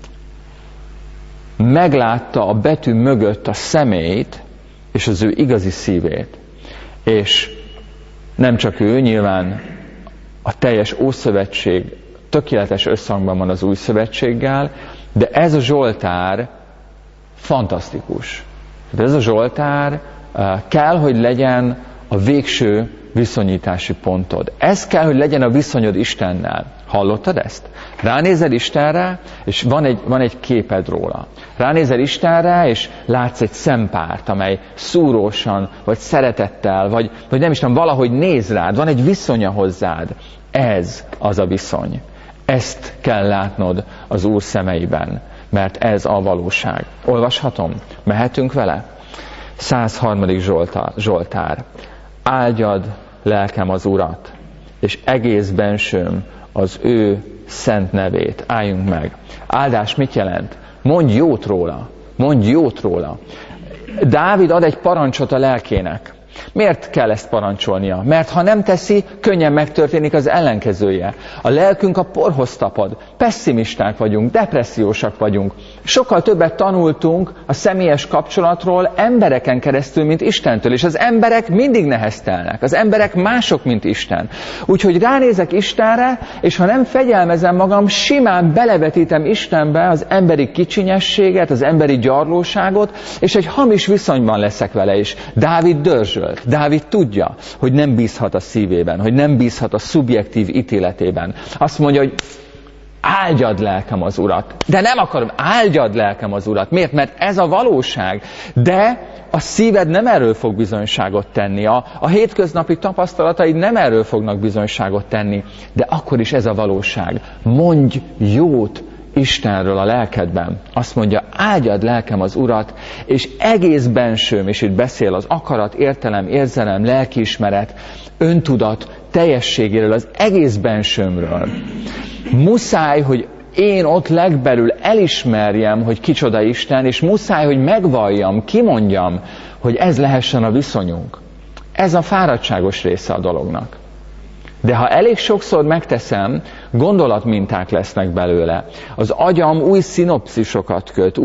meglátta a betű mögött a személyt és az ő igazi szívét. És nem csak ő, nyilván a teljes Ószövetség tökéletes összhangban van az Új Szövetséggel, de ez a zsoltár fantasztikus. De ez a zsoltár kell, hogy legyen a végső viszonyítási pontod. Ez kell, hogy legyen a viszonyod Istennel. Hallottad ezt? Ránézel Istenre, és van egy képed róla. Ránézel Istenre, és látsz egy szempárt, amely szúrósan, vagy szeretettel, vagy nem is tudom, valahogy néz rád, van egy viszonya hozzád. Ez az a viszony. Ezt kell látnod az Úr szemeiben, mert ez a valóság. Olvashatom? Mehetünk vele? 103. Zsoltár. Áldjad lelkem az Urat, és egész bensőm az ő szent nevét. Álljunk meg. Áldás mit jelent? Mondj jót róla. Mondj jót róla. Dávid ad egy parancsot a lelkének. Miért kell ezt parancsolnia? Mert ha nem teszi, könnyen megtörténik az ellenkezője. A lelkünk a porhoz tapad, pesszimisták vagyunk, depressziósak vagyunk. Sokkal többet tanultunk a személyes kapcsolatról embereken keresztül, mint Istentől, és az emberek mindig neheztelnek. Az emberek mások, mint Isten. Úgyhogy ránézek Istenre, és ha nem fegyelmezem magam, simán belevetítem Istenbe az emberi kicsinyességet, az emberi gyarlóságot, és egy hamis viszonyban leszek vele is. Dávid dörzsölt. Dávid tudja, hogy nem bízhat a szívében, hogy nem bízhat a szubjektív ítéletében. Azt mondja, hogy áldjad lelkem az Urat. De nem akarom, áldjad lelkem az Urat. Miért? Mert ez a valóság. De a szíved nem erről fog bizonyságot tenni. A hétköznapi tapasztalataid nem erről fognak bizonyságot tenni. De akkor is ez a valóság. Mondj jót Istenről a lelkedben. Azt mondja, áldjad lelkem az Urat, és egész bensőm, és itt beszél az akarat, értelem, érzelem, lelkiismeret, öntudat teljességéről, az egész bensőmről. Muszáj, hogy én ott legbelül elismerjem, hogy kicsoda Isten, és muszáj, hogy megvalljam, kimondjam, hogy ez lehessen a viszonyunk. Ez a fáradtságos része a dolognak. De ha elég sokszor megteszem, gondolatminták lesznek belőle. Az agyam új szinopszisokat köt,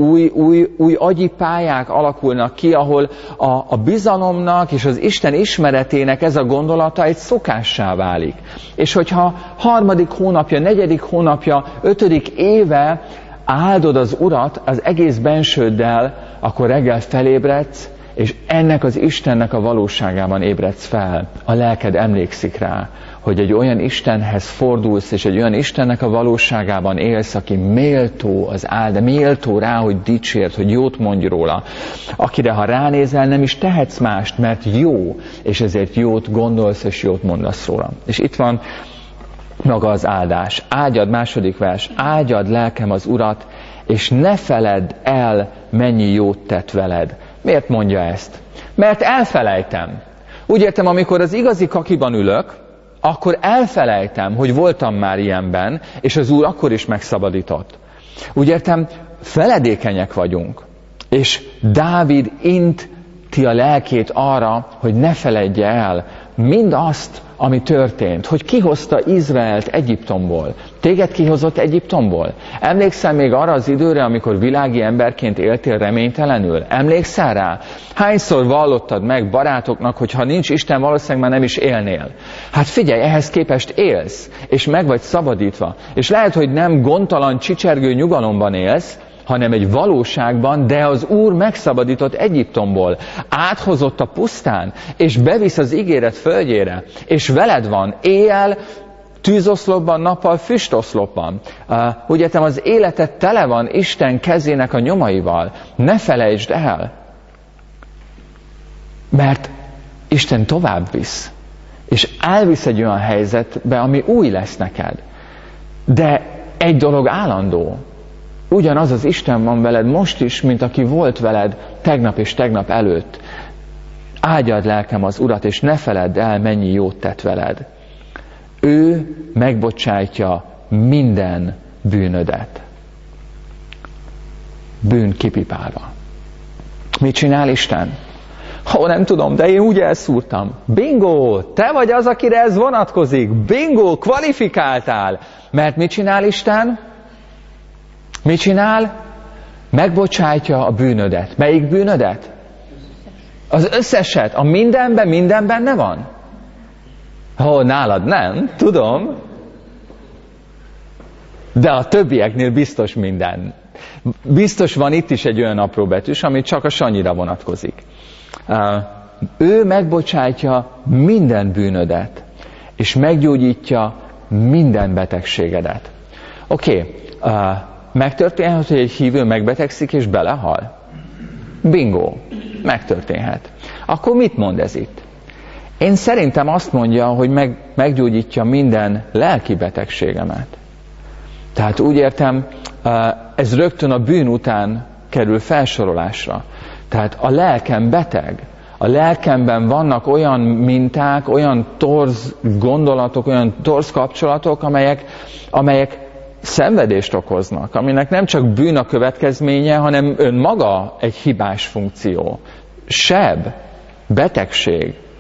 új agyi pályák alakulnak ki, ahol a bizalomnak és az Isten ismeretének ez a gondolata egy szokássá válik. És hogyha 3. hónapja, 4. hónapja, 5. éve áldod az Urat az egész bensőddel, akkor reggel felébredsz, és ennek az Istennek a valóságában ébredsz fel. A lelked emlékszik rá, hogy egy olyan Istenhez fordulsz, és egy olyan Istennek a valóságában élsz, aki méltó az méltó rá, hogy dicsért, hogy jót mondj róla. Akire ha ránézel, nem is tehetsz mást, mert jó, és ezért jót gondolsz, és jót mondasz róla. És itt van maga az áldás. Áldjad, 2. vers, áldjad lelkem az Urat, és ne feledd el, mennyi jót tett veled. Miért mondja ezt? Mert elfelejtem. Úgy értem, amikor az igazi kakiban ülök, akkor elfelejtem, hogy voltam már ilyenben, és az Úr akkor is megszabadított. Úgy értem, feledékenyek vagyunk. És Dávid inti a lelkét arra, hogy ne feledje el mindazt, ami történt, hogy kihozta Izraelt Egyiptomból. Téged kihozott Egyiptomból? Emlékszel még arra az időre, amikor világi emberként éltél reménytelenül? Emlékszel rá? Hányszor vallottad meg barátoknak, hogy ha nincs Isten, valószínűleg már nem is élnél? Hát figyelj, ehhez képest élsz, és meg vagy szabadítva. És lehet, hogy nem gondtalan, csicsergő nyugalomban élsz, hanem egy valóságban, de az Úr megszabadított Egyiptomból, áthozott a pusztán, és bevisz az ígéret földjére, és veled van éjjel, tűzoszlopban, nappal, füstoszlopban. Úgy értem, az életed tele van Isten kezének a nyomaival. Ne felejtsd el, mert Isten tovább visz, és elvisz egy olyan helyzetbe, ami új lesz neked. De egy dolog állandó. Ugyanaz az Isten van veled most is, mint aki volt veled tegnap és tegnap előtt. Áldjad lelkem az Urat, és ne feledd el, mennyi jót tett veled. Ő megbocsátja minden bűnödet. Bűn kipipálva. Mit csinál Isten? Nem tudom, de én úgy elszúrtam. Bingo! Te vagy az, akire ez vonatkozik. Bingo! Kvalifikáltál! Mert mit csinál Isten? Mit csinál? Megbocsátja a bűnödet. Melyik bűnödet? Az összeset. A minden benne van? Nálad nem, tudom. De a többieknél biztos minden. Biztos van itt is egy olyan apró betűs, ami csak a Sanyira vonatkozik. Ő megbocsátja minden bűnödet, és meggyógyítja minden betegségedet. Oké. Megtörténhet, hogy egy hívő megbetegszik és belehal? Bingo, megtörténhet. Akkor mit mond ez itt? Én szerintem azt mondja, hogy meggyógyítja minden lelki betegségemet. Tehát úgy értem, ez rögtön a bűn után kerül felsorolásra. Tehát a lelkem beteg. A lelkemben vannak olyan minták, olyan torz gondolatok, olyan torz kapcsolatok, amelyek szenvedést okoznak, aminek nem csak bűn a következménye, hanem önmaga egy hibás funkció. Seb, betegség,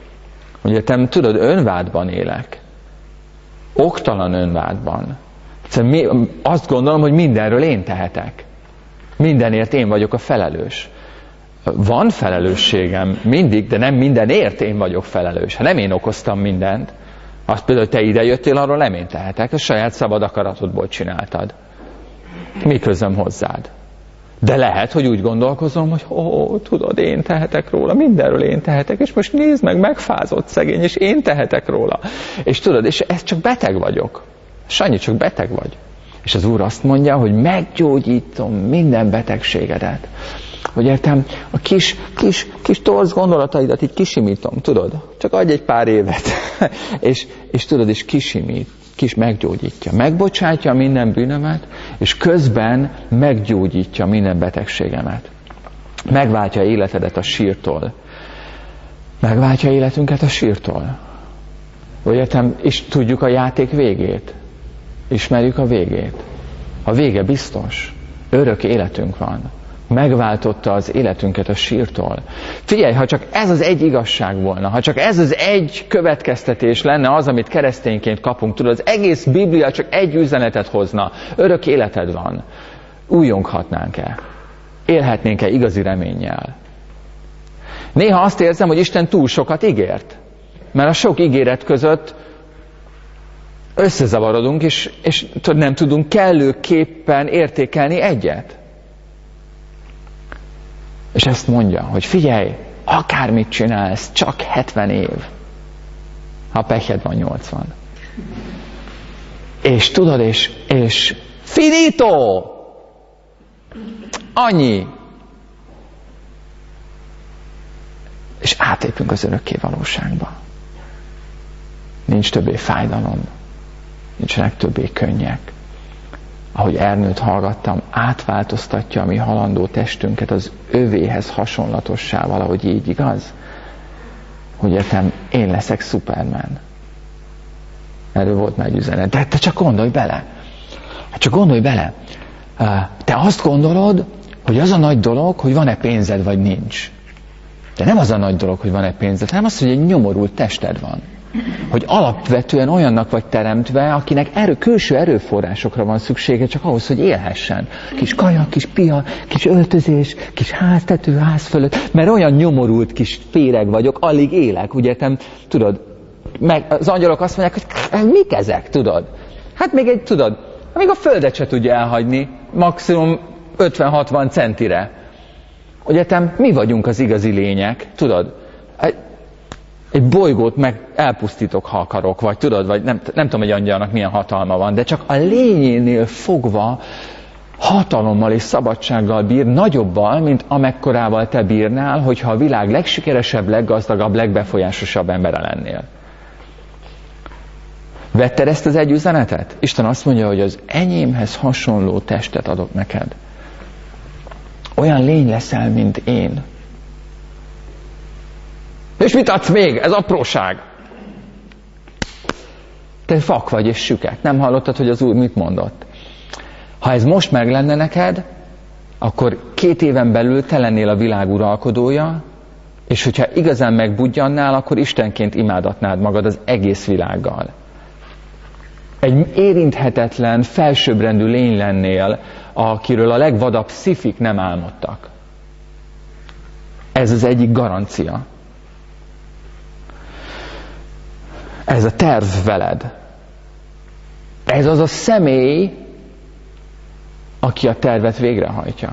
Ugye te tudod, önvádban élek. Oktalan önvádban. Azt gondolom, hogy mindenről én tehetek. Mindenért én vagyok a felelős. Van felelősségem mindig, de nem mindenért én vagyok felelős. Ha nem én okoztam mindent, azt például, hogy te ide jöttél, arról nem én tehetek, a saját szabad akaratodból csináltad. Mi közöm hozzád? De lehet, hogy úgy gondolkozom, hogy tudod, én tehetek róla, mindenről én tehetek, és most nézd meg, megfázott szegény, és én tehetek róla. És tudod, és ez csak beteg vagyok. Sanyi, csak beteg vagy. És az Úr azt mondja, hogy meggyógyítom minden betegségedet. Hogy értem, a kis torz gondolataidat így kisimítom, tudod? Csak adj egy pár évet. és tudod, és kisimít, meggyógyítja. Megbocsátja minden bűnömet, és közben meggyógyítja minden betegségemet. Megváltja életedet a sírtól. Megváltja életünket a sírtól. Vagy értem, és tudjuk a játék végét. Ismerjük a végét. A vége biztos. Örök életünk van. Megváltotta az életünket a sírtól. Figyelj, ha csak ez az egy igazság volna, ha csak ez az egy következtetés lenne az, amit keresztényként kapunk, tudod, az egész Biblia csak egy üzenetet hozna. Örök életed van. Újjonghatnánk-e? Élhetnénk-e igazi reménnyel? Néha azt érzem, hogy Isten túl sokat ígért. Mert a sok ígéret között összezavarodunk, és nem tudunk kellőképpen értékelni egyet. És ezt mondja, hogy figyelj, akármit csinálsz, csak 70 év. Ha pekhed van 80. És tudod, és finito! Annyi! És átépünk az örökké valóságba. Nincs többé fájdalom, nincsenek többé könnyek. Ahogy Ernőt hallgattam, átváltoztatja a mi halandó testünket az övéhez hasonlatossá, valahogy így, igaz? Hogy értem, én leszek Superman. Erről volt már egy üzenet. De te csak gondolj bele. Csak gondolj bele. Te azt gondolod, hogy az a nagy dolog, hogy van-e pénzed, vagy nincs. De nem az a nagy dolog, hogy van-e pénzed, hanem az, hogy egy nyomorult tested van. Hogy alapvetően olyannak vagy teremtve, akinek külső erőforrásokra van szüksége csak ahhoz, hogy élhessen. Kis kaja, kis pia, kis öltözés, kis háztető, ház fölött. Mert olyan nyomorult kis féreg vagyok, alig élek. Ugye, tudod, meg az angyalok azt mondják, hogy mik ezek, tudod? Hát még még a földet se tudja elhagyni, maximum 50-60 centire. Ugye, mi vagyunk az igazi lények, tudod? Egy bolygót meg elpusztítok, ha akarok, vagy tudod, vagy nem tudom, hogy angyalnak milyen hatalma van, de csak a lényénél fogva hatalommal és szabadsággal bír, nagyobbal, mint amekkorával te bírnál, hogyha a világ legsikeresebb, leggazdagabb, legbefolyásosabb embere lennél. Vetted ezt az egy üzenetet? Isten azt mondja, hogy az enyémhez hasonló testet adok neked. Olyan lény leszel, mint én. És mit adsz még? Ez apróság. Te fak vagy és sükek. Nem hallottad, hogy az Úr mit mondott? Ha ez most meg lenne neked, akkor 2 éven belül te lennél a világ uralkodója, és hogyha igazán megbudjannál, akkor Istenként imádatnád magad az egész világgal. Egy érinthetetlen, felsőbbrendű lény lennél, akiről a legvadabb szifik nem álmodtak. Ez az egyik garancia. Ez a terv veled. Ez az a személy, aki a tervet végrehajtja.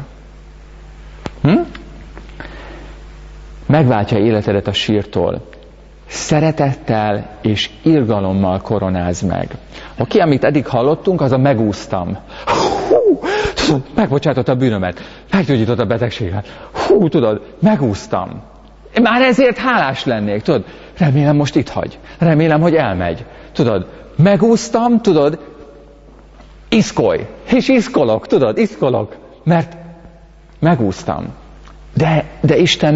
Megváltja életedet a sírtól. Szeretettel és irgalommal koronázd meg. Oké, amit eddig hallottunk, az a megúsztam. Tudod, megbocsátott a bűnömet. Meggyógyított a betegséget. Tudod, megúsztam. Már ezért hálás lennék, tudod. Remélem most itt hagy. Remélem, hogy elmegy. Tudod, megúsztam, tudod, iszkolj. És iszkolok, tudod, iszkolok. Mert megúsztam. De Isten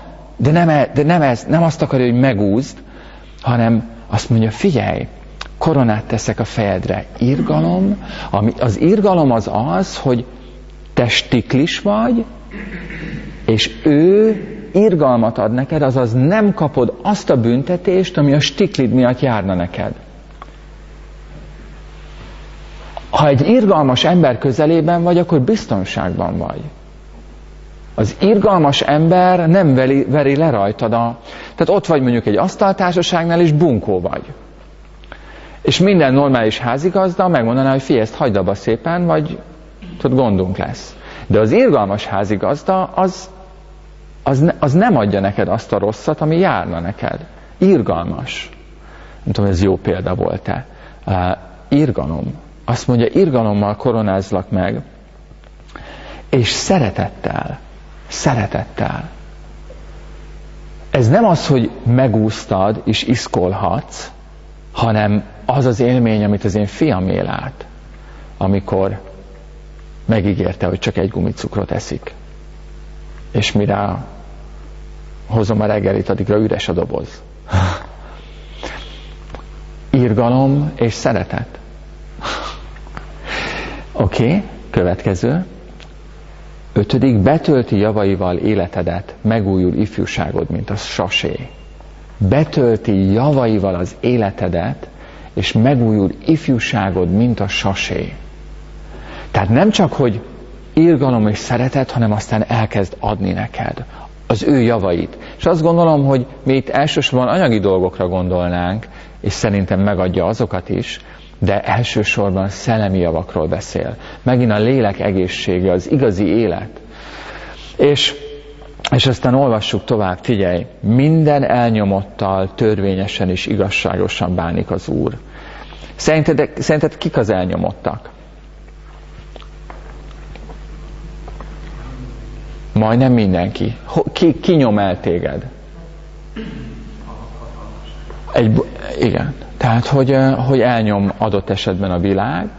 nem azt akarja, hogy megúszd, hanem azt mondja, figyelj, koronát teszek a fejedre. Irgalom, az irgalom az, hogy te stiklis vagy, és ő irgalmat ad neked, azaz nem kapod azt a büntetést, ami a stiklid miatt járna neked. Ha egy irgalmas ember közelében vagy, akkor biztonságban vagy. Az irgalmas ember nem veri le rajtad Tehát ott vagy mondjuk egy asztaltársaságnál, és bunkó vagy. És minden normális házigazda megmondaná, hogy figyelj, ezt hagyd abba szépen, vagy gondunk lesz. De az irgalmas házigazda, az nem adja neked azt a rosszat, ami járna neked. Irgalmas. Nem tudom, ez jó példa volt-e. Irgalom. Azt mondja, irgalommal koronázlak meg, és szeretettel. Szeretettel. Ez nem az, hogy megúsztad és iszkolhatsz, hanem az az élmény, amit az én fiam él át, amikor megígérte, hogy csak egy gumicukrot eszik. És mire hozom a reggelit, addigra üres a doboz. Irgalom és szeretet. Oké, következő. 5. Betölti javaival életedet, megújul ifjúságod, mint a sasé. Betölti javaival az életedet, és megújul ifjúságod, mint a sasé. Tehát nem csak, hogy irgalom és szeretet, hanem aztán elkezd adni neked az ő javait. És azt gondolom, hogy mi itt elsősorban anyagi dolgokra gondolnánk, és szerintem megadja azokat is, de elsősorban szellemi javakról beszél. Megint a lélek egészsége, az igazi élet. És aztán olvassuk tovább, figyelj, minden elnyomottal törvényesen és igazságosan bánik az Úr. Szerinted kik az elnyomottak? Majdnem mindenki. Ki nyom el téged? Igen. Tehát, hogy elnyom adott esetben a világ,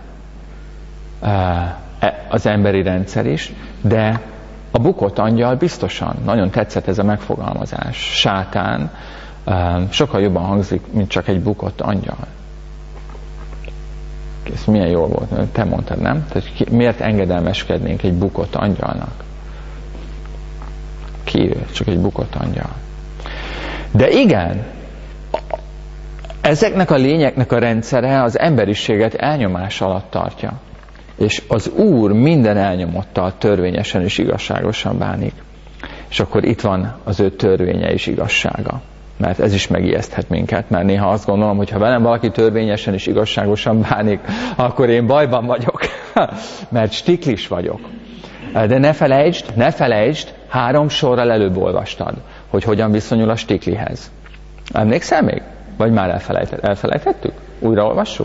az emberi rendszer is, de a bukott angyal biztosan. Nagyon tetszett ez a megfogalmazás. Sátán sokkal jobban hangzik, mint csak egy bukott angyal. Ez milyen jól volt, te mondtad, nem? Tehát miért engedelmeskednénk egy bukott angyalnak? Ki ő? Csak egy bukott angyal. De igen, ezeknek a lényeknek a rendszere az emberiséget elnyomás alatt tartja. És az Úr minden elnyomottal törvényesen és igazságosan bánik. És akkor itt van az ő törvénye és igazsága. Mert ez is megijeszthet minket, mert néha azt gondolom, hogy ha velem valaki törvényesen és igazságosan bánik, akkor én bajban vagyok, mert stiklis vagyok. De ne felejtsd, 3 sorral előbb olvastad, hogy hogyan viszonyul a stiklihez. Emlékszel még? Vagy már elfelejtettük? Újra olvassuk?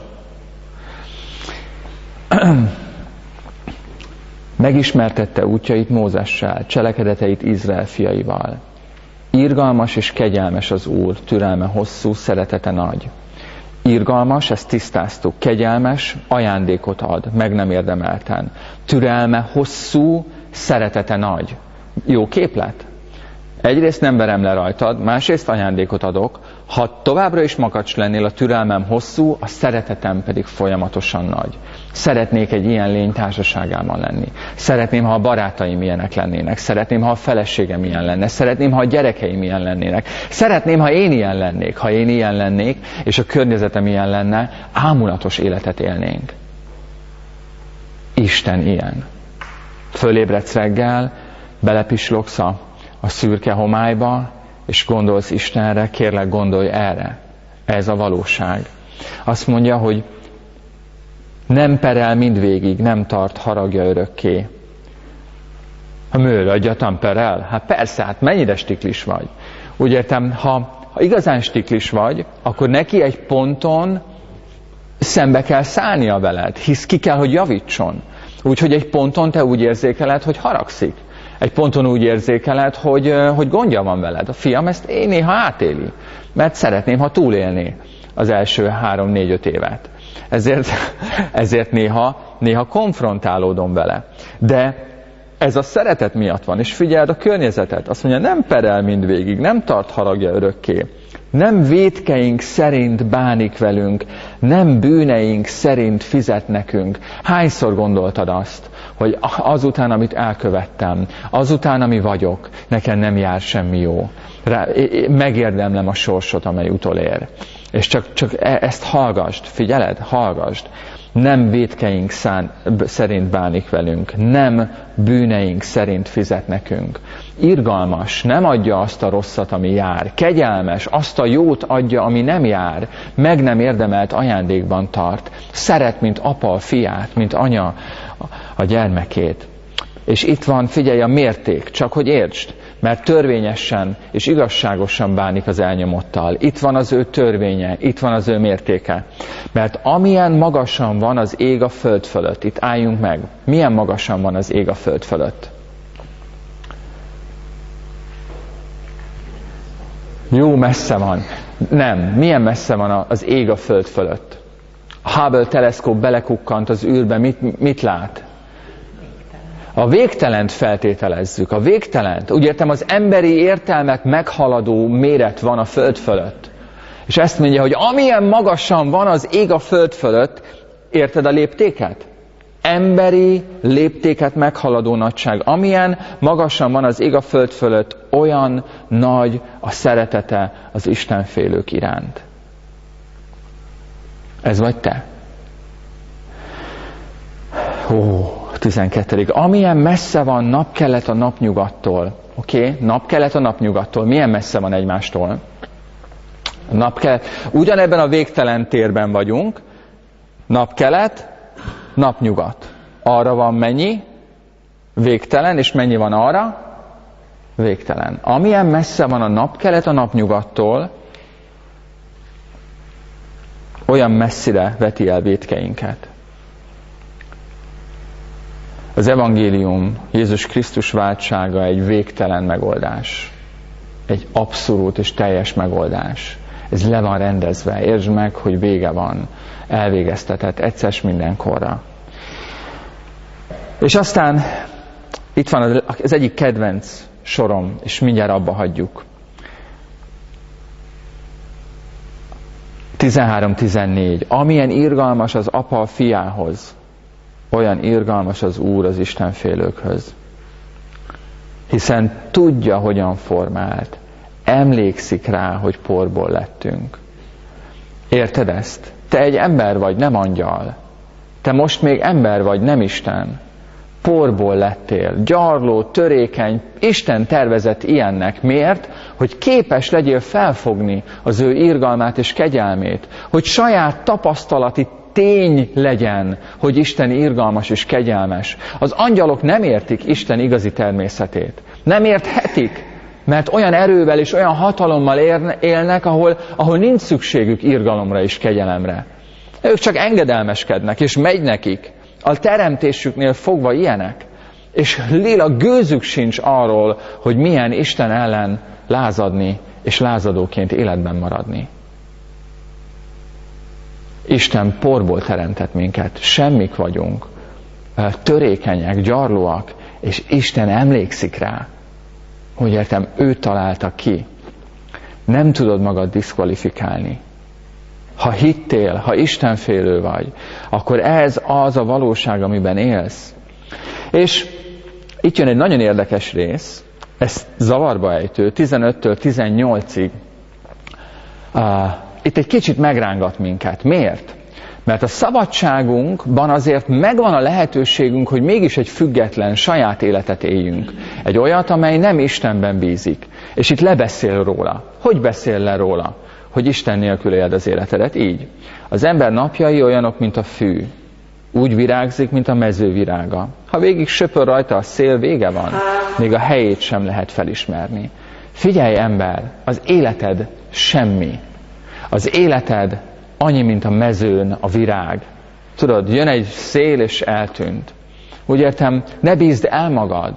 Megismertette útjait Mózessel, cselekedeteit Izrael fiaival. Irgalmas és kegyelmes az Úr, türelme hosszú, szeretete nagy. Irgalmas, ezt tisztáztuk, kegyelmes, ajándékot ad, meg nem érdemelten. Türelme hosszú, szeretete nagy. Jó képlet? Egyrészt nem verem le rajtad, másrészt ajándékot adok. Ha továbbra is makacs lennél, a türelmem hosszú, a szeretetem pedig folyamatosan nagy. Szeretnék egy ilyen lény társaságában lenni. Szeretném, ha a barátaim ilyenek lennének. Szeretném, ha a feleségem ilyen lenne. Szeretném, ha a gyerekeim ilyen lennének. Szeretném, ha én ilyen lennék. Ha én ilyen lennék, és a környezetem ilyen lenne, ámulatos életet élnénk. Isten ilyen. Fölébredsz reggel, belepislogsz a szürke homályba, és gondolsz Istenre, kérlek, gondolj erre. Ez a valóság. Azt mondja, hogy nem perel mindvégig, nem tart haragja örökké. Ha mőrögyatam perel? Hát persze, hát mennyire stiklis vagy. Úgy értem, ha igazán stiklis vagy, akkor neki egy ponton szembe kell szállnia veled, hisz ki kell, hogy javítson. Úgyhogy egy ponton te úgy érzékeled, hogy haragszik. Egy ponton úgy érzékeled, hogy gondja van veled. A fiam ezt én néha átéli, mert szeretném, ha túlélné az első 3-4-5 évet. Ezért néha konfrontálódom vele. De ez a szeretet miatt van, és figyeld a környezetet. Azt mondja, nem perel mindvégig, nem tart haragja örökké. Nem vétkeink szerint bánik velünk, nem bűneink szerint fizet nekünk. Hányszor gondoltad azt, hogy azután, amit elkövettem, azután, ami vagyok, nekem nem jár semmi jó. Megérdemlem a sorsot, amely utolér. És csak ezt hallgasd, figyeled? Hallgasd. Nem vétkeink szerint bánik velünk, nem bűneink szerint fizet nekünk. Irgalmas, nem adja azt a rosszat, ami jár. Kegyelmes, azt a jót adja, ami nem jár. Meg nem érdemelt ajándékban tart. Szeret, mint apa a fiát, mint anya a gyermekét. És itt van, figyelj, a mérték, csak hogy értsd, mert törvényesen és igazságosan bánik az elnyomottal. Itt van az ő törvénye, itt van az ő mértéke. Mert amilyen magasan van az ég a föld fölött, itt álljunk meg, milyen magasan van az ég a föld fölött? Jó messze van. Nem, milyen messze van az ég a föld fölött? A Hubble teleszkóp belekukkant az űrbe, mit lát? A végtelent feltételezzük, a végtelent. Úgy értem, az emberi értelmet meghaladó méret van a föld fölött. És ezt mondja, hogy amilyen magasan van az ég a föld fölött, érted a léptéket? Emberi léptéket meghaladó nagyság. Amilyen magasan van az ég a föld fölött, olyan nagy a szeretete az istenfélők iránt. Ez vagy te? 12. Amilyen messze van napkelet a napnyugattól. Oké? Napkelet a napnyugattól. Milyen messze van egymástól? Napkelet. Ugyanebben a végtelen térben vagyunk. Napkelet, napnyugat. Arra van mennyi? Végtelen, és mennyi van arra? Végtelen. Amilyen messze van a napkelet a napnyugattól, olyan messzire veti el vétkeinket. Az evangélium, Jézus Krisztus váltsága egy végtelen megoldás. Egy abszolút és teljes megoldás. Ez le van rendezve. Értsd meg, hogy vége van. Elvégeztetett egyszer mindenkorra. És aztán itt van az egyik kedvenc sorom, és mindjárt abba hagyjuk. 13-14. Amilyen irgalmas az apa a fiához, olyan irgalmas az Úr az Istenfélőkhöz. Hiszen tudja, hogyan formált. Emlékszik rá, hogy porból lettünk. Érted ezt? Te egy ember vagy, nem angyal. Te most még ember vagy, nem Isten. Porból lettél, gyarló, törékeny, Isten tervezett ilyennek. Miért? Hogy képes legyél felfogni az ő irgalmát és kegyelmét. Hogy saját tapasztalati tény legyen, hogy Isten irgalmas és kegyelmes. Az angyalok nem értik Isten igazi természetét. Nem érthetik, mert olyan erővel és olyan hatalommal élnek, ahol nincs szükségük irgalomra és kegyelemre. Ők csak engedelmeskednek, és megy nekik. A teremtésüknél fogva ilyenek. És lila gőzük sincs arról, hogy milyen Isten ellen lázadni, és lázadóként életben maradni. Isten porból teremtett minket, semmik vagyunk, törékenyek, gyarlóak, és Isten emlékszik rá, hogy értem, ő találta ki. Nem tudod magad diszkvalifikálni. Ha hittél, ha Istenfélő vagy, akkor ez az a valóság, amiben élsz. És itt jön egy nagyon érdekes rész, ez zavarba ejtő, 15-től 18-ig. Itt egy kicsit megrángat minket. Miért? Mert a szabadságunkban azért megvan a lehetőségünk, hogy mégis egy független, saját életet éljünk. Egy olyat, amely nem Istenben bízik. És itt lebeszél róla. Hogy beszél le róla? Hogy Isten nélkül éld az életedet? Így. Az ember napjai olyanok, mint a fű. Úgy virágzik, mint a mező virága. Ha végig söpör rajta a szél, vége van. Még a helyét sem lehet felismerni. Figyelj, ember, az életed semmi. Az életed annyi, mint a mezőn a virág. Tudod, jön egy szél és eltűnt. Úgy értem, ne bízd el magad.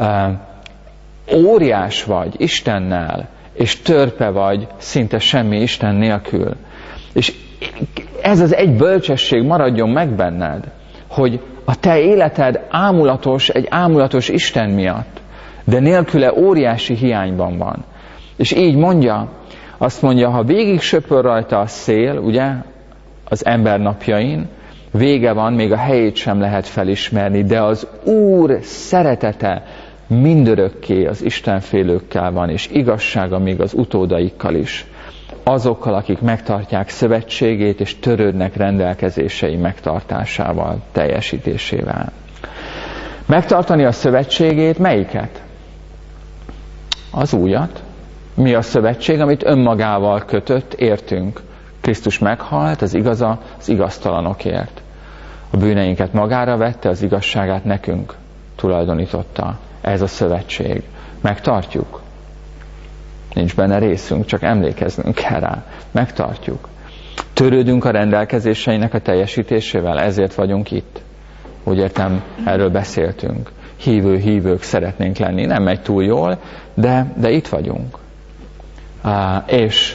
Óriás vagy Istennel, és törpe vagy szinte semmi Isten nélkül. És ez az egy bölcsesség maradjon meg benned, hogy a te életed ámulatos, egy ámulatos Isten miatt, de nélküle óriási hiányban van. És így mondja, Azt mondja, ha végig söpör rajta a szél, ugye, az ember napjain, vége van, még a helyét sem lehet felismerni, de az Úr szeretete mindörökké az istenfélőkkel van, és igazsága még az utódaikkal is. Azokkal, akik megtartják szövetségét, és törődnek rendelkezései megtartásával, teljesítésével. Megtartani a szövetségét, melyiket? Az újat. Mi a szövetség, amit önmagával kötött, értünk. Krisztus meghalt, az igaztalanokért. A bűneinket magára vette, az igazságát nekünk tulajdonította. Ez a szövetség. Megtartjuk? Nincs benne részünk, csak emlékeznünk kell rá. Megtartjuk. Törődünk a rendelkezéseinek a teljesítésével, ezért vagyunk itt. Úgy értem, erről beszéltünk. Hívők szeretnénk lenni. Nem megy túl jól, de itt vagyunk. És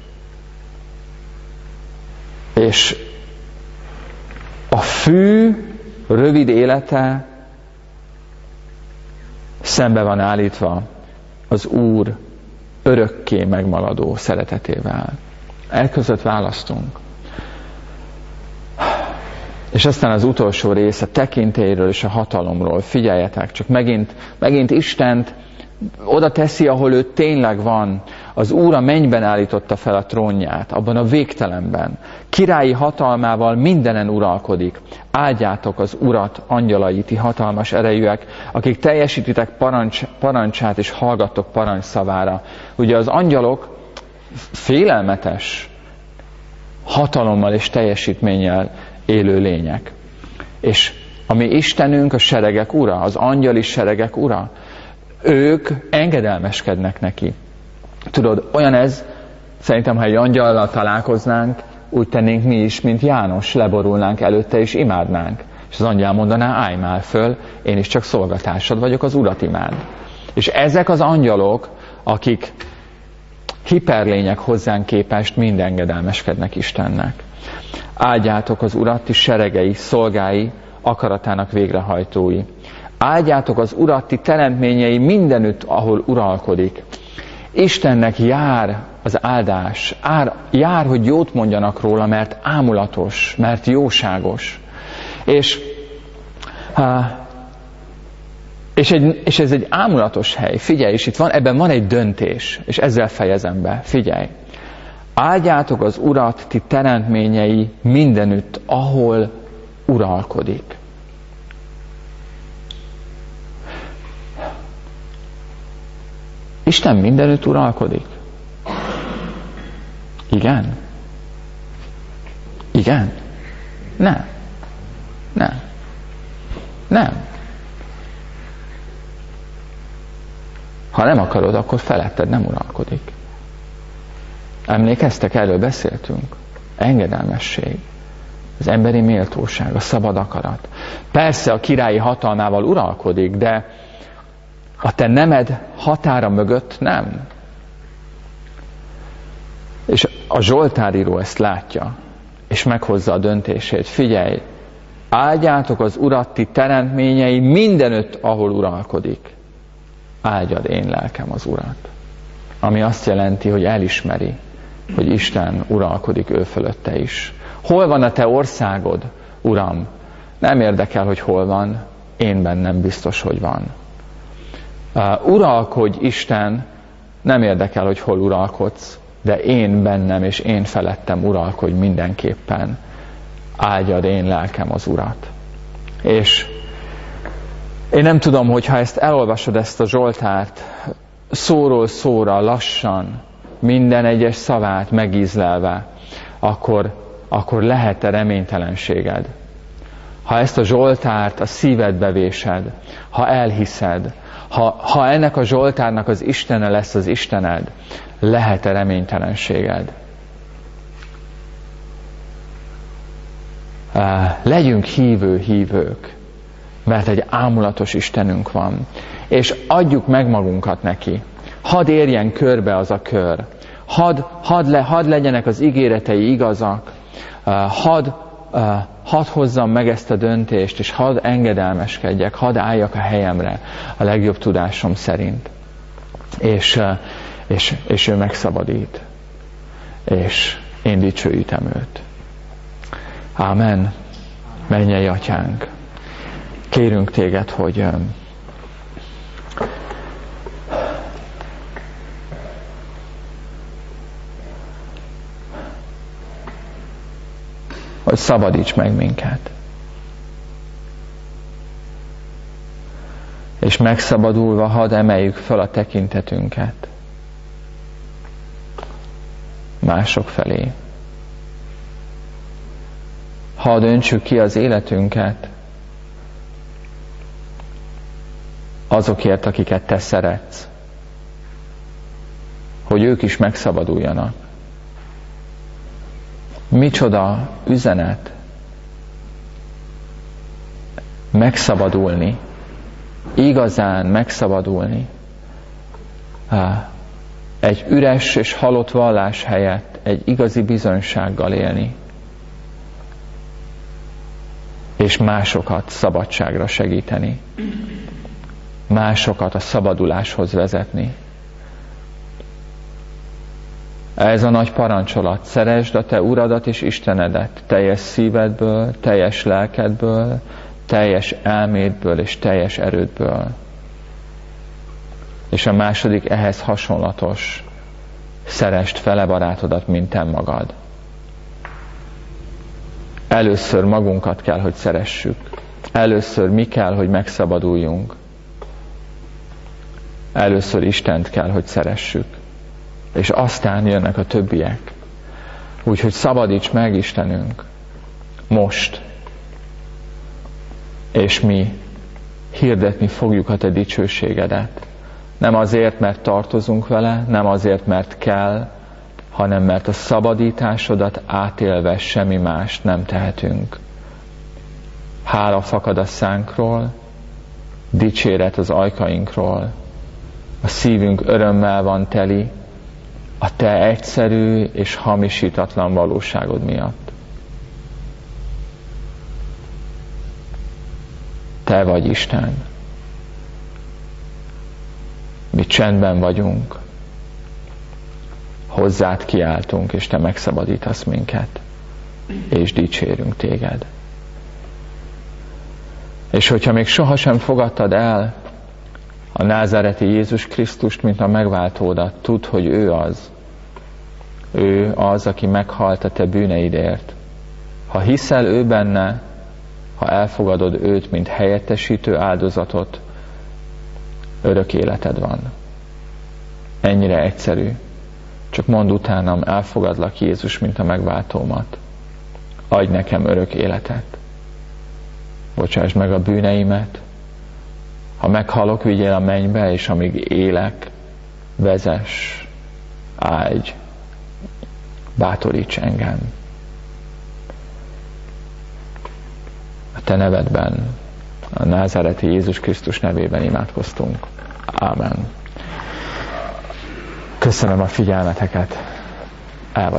a fű rövid élete szembe van állítva az Úr örökké megmaradó szeretetével. Elközött választunk. És aztán az utolsó rész a tekintélyről és a hatalomról. Figyeljetek, csak megint Istent oda teszi, ahol ő tényleg van. Az Úr a mennyben állította fel a trónját, abban a végtelenben. Királyi hatalmával mindenen uralkodik. Áldjátok az Urat, angyalai, ti hatalmas erejűek, akik teljesítitek parancsát és hallgattok parancsszavára. Ugye az angyalok félelmetes hatalommal és teljesítménnyel élő lények. És a mi Istenünk a seregek ura, az angyali seregek ura. Ők engedelmeskednek neki. Tudod, olyan ez, szerintem, ha egy angyallal találkoznánk, úgy tennénk mi is, mint János, leborulnánk előtte és imádnánk. És az angyal mondaná, állj már föl, én is csak szolgatársad vagyok, az Urat imád. És ezek az angyalok, akik hiperlények hozzánk képest, mind engedelmeskednek Istennek. Áldjátok az Urat, ti seregei, szolgái, akaratának végrehajtói. Áldjátok az Urat, ti teremtményei mindenütt, ahol uralkodik. Istennek jár az áldás, jár, hogy jót mondjanak róla, mert ámulatos, mert jóságos. És ez egy ámulatos hely. Figyelj, és ebben van egy döntés, és ezzel fejezem be. Figyelj! Áldjátok az Urat, ti teremtményei mindenütt, ahol uralkodik. Isten mindenütt uralkodik? Igen? Igen? Nem. Nem. Nem. Ha nem akarod, akkor feletted nem uralkodik. Emlékeztek, erről beszéltünk? Engedelmesség, az emberi méltóság, a szabad akarat. Persze a királyi hatalmával uralkodik, de a te nemed határa mögött nem. És a Zsoltáríró ezt látja, és meghozza a döntését. Figyelj, áldjátok az Urat, ti teremtményei mindenütt, ahol uralkodik. Áldjad én lelkem az Urat. Ami azt jelenti, hogy elismeri, hogy Isten uralkodik ő fölötte is. Hol van a te országod, Uram? Nem érdekel, hogy hol van, én bennem biztos, hogy van. Uralkodj, Isten, nem érdekel, hogy hol uralkodsz, de én bennem és én felettem uralkodj mindenképpen. Áldjad én lelkem az Urat. És én nem tudom, hogy ha ezt elolvasod, ezt a Zsoltárt, szóról szóra, lassan, minden egyes szavát megízlelve, akkor lehet-e reménytelenséged? Ha ezt a Zsoltárt a szívedbe vésed, ha elhiszed, ha ennek a Zsoltárnak az Istene lesz az Istened, lehet-e reménytelenséged? Legyünk hívők, mert egy ámulatos Istenünk van, és adjuk meg magunkat neki. Hadd érjen körbe az a kör. Hadd legyenek az ígéretei igazak. Hadd hozzam meg ezt a döntést, és hadd engedelmeskedjek, hadd álljak a helyemre a legjobb tudásom szerint. És ő megszabadít. és én dicsőítem őt. Ámen. Mennyei Atyánk, kérünk téged, hogy szabadíts meg minket. És megszabadulva hadd emeljük fel a tekintetünket mások felé. Hadd öntsük ki az életünket azokért, akiket te szeretsz, hogy ők is megszabaduljanak. Micsoda üzenet megszabadulni, igazán megszabadulni. Egy üres és halott vallás helyett egy igazi bizonysággal élni, és másokat szabadságra segíteni, másokat a szabaduláshoz vezetni. Ez a nagy parancsolat: szeresd a te Uradat és Istenedet teljes szívedből, teljes lelkedből, teljes elmédből és teljes erődből. És a második ehhez hasonlatos: szeresd fele barátodat, mint te magad. Először magunkat kell, hogy szeressük. Először mi kell, hogy megszabaduljunk. Először Istent kell, hogy szeressük. És aztán jönnek a többiek. Úgyhogy szabadíts meg, Istenünk, most. És mi hirdetni fogjuk a te dicsőségedet. Nem azért, mert tartozunk vele, nem azért, mert kell, hanem mert a szabadításodat átélve semmi mást nem tehetünk. Hála fakad a szánkról, dicséret az ajkainkról, a szívünk örömmel van teli a te egyszerű és hamisítatlan valóságod miatt. Te vagy Isten. Mi csendben vagyunk, hozzád kiáltunk, és te megszabadítasz minket, és dicsérünk téged. És hogyha még sohasem fogadtad el a názáreti Jézus Krisztust, mint a megváltódat, tudd, hogy ő az, aki meghalt a te bűneidért. Ha hiszel ő benne, ha elfogadod őt, mint helyettesítő áldozatot, örök életed van. Ennyire egyszerű. Csak mondd utánam: elfogadlak, Jézus, mint a megváltómat. Adj nekem örök életet. Bocsásd meg a bűneimet. Ha meghalok, vigyél a mennybe, és amíg élek, vezess, áldj, bátoríts engem. A te nevedben, a názáreti Jézus Krisztus nevében imádkoztunk. Ámen. Köszönöm a figyelmeteket.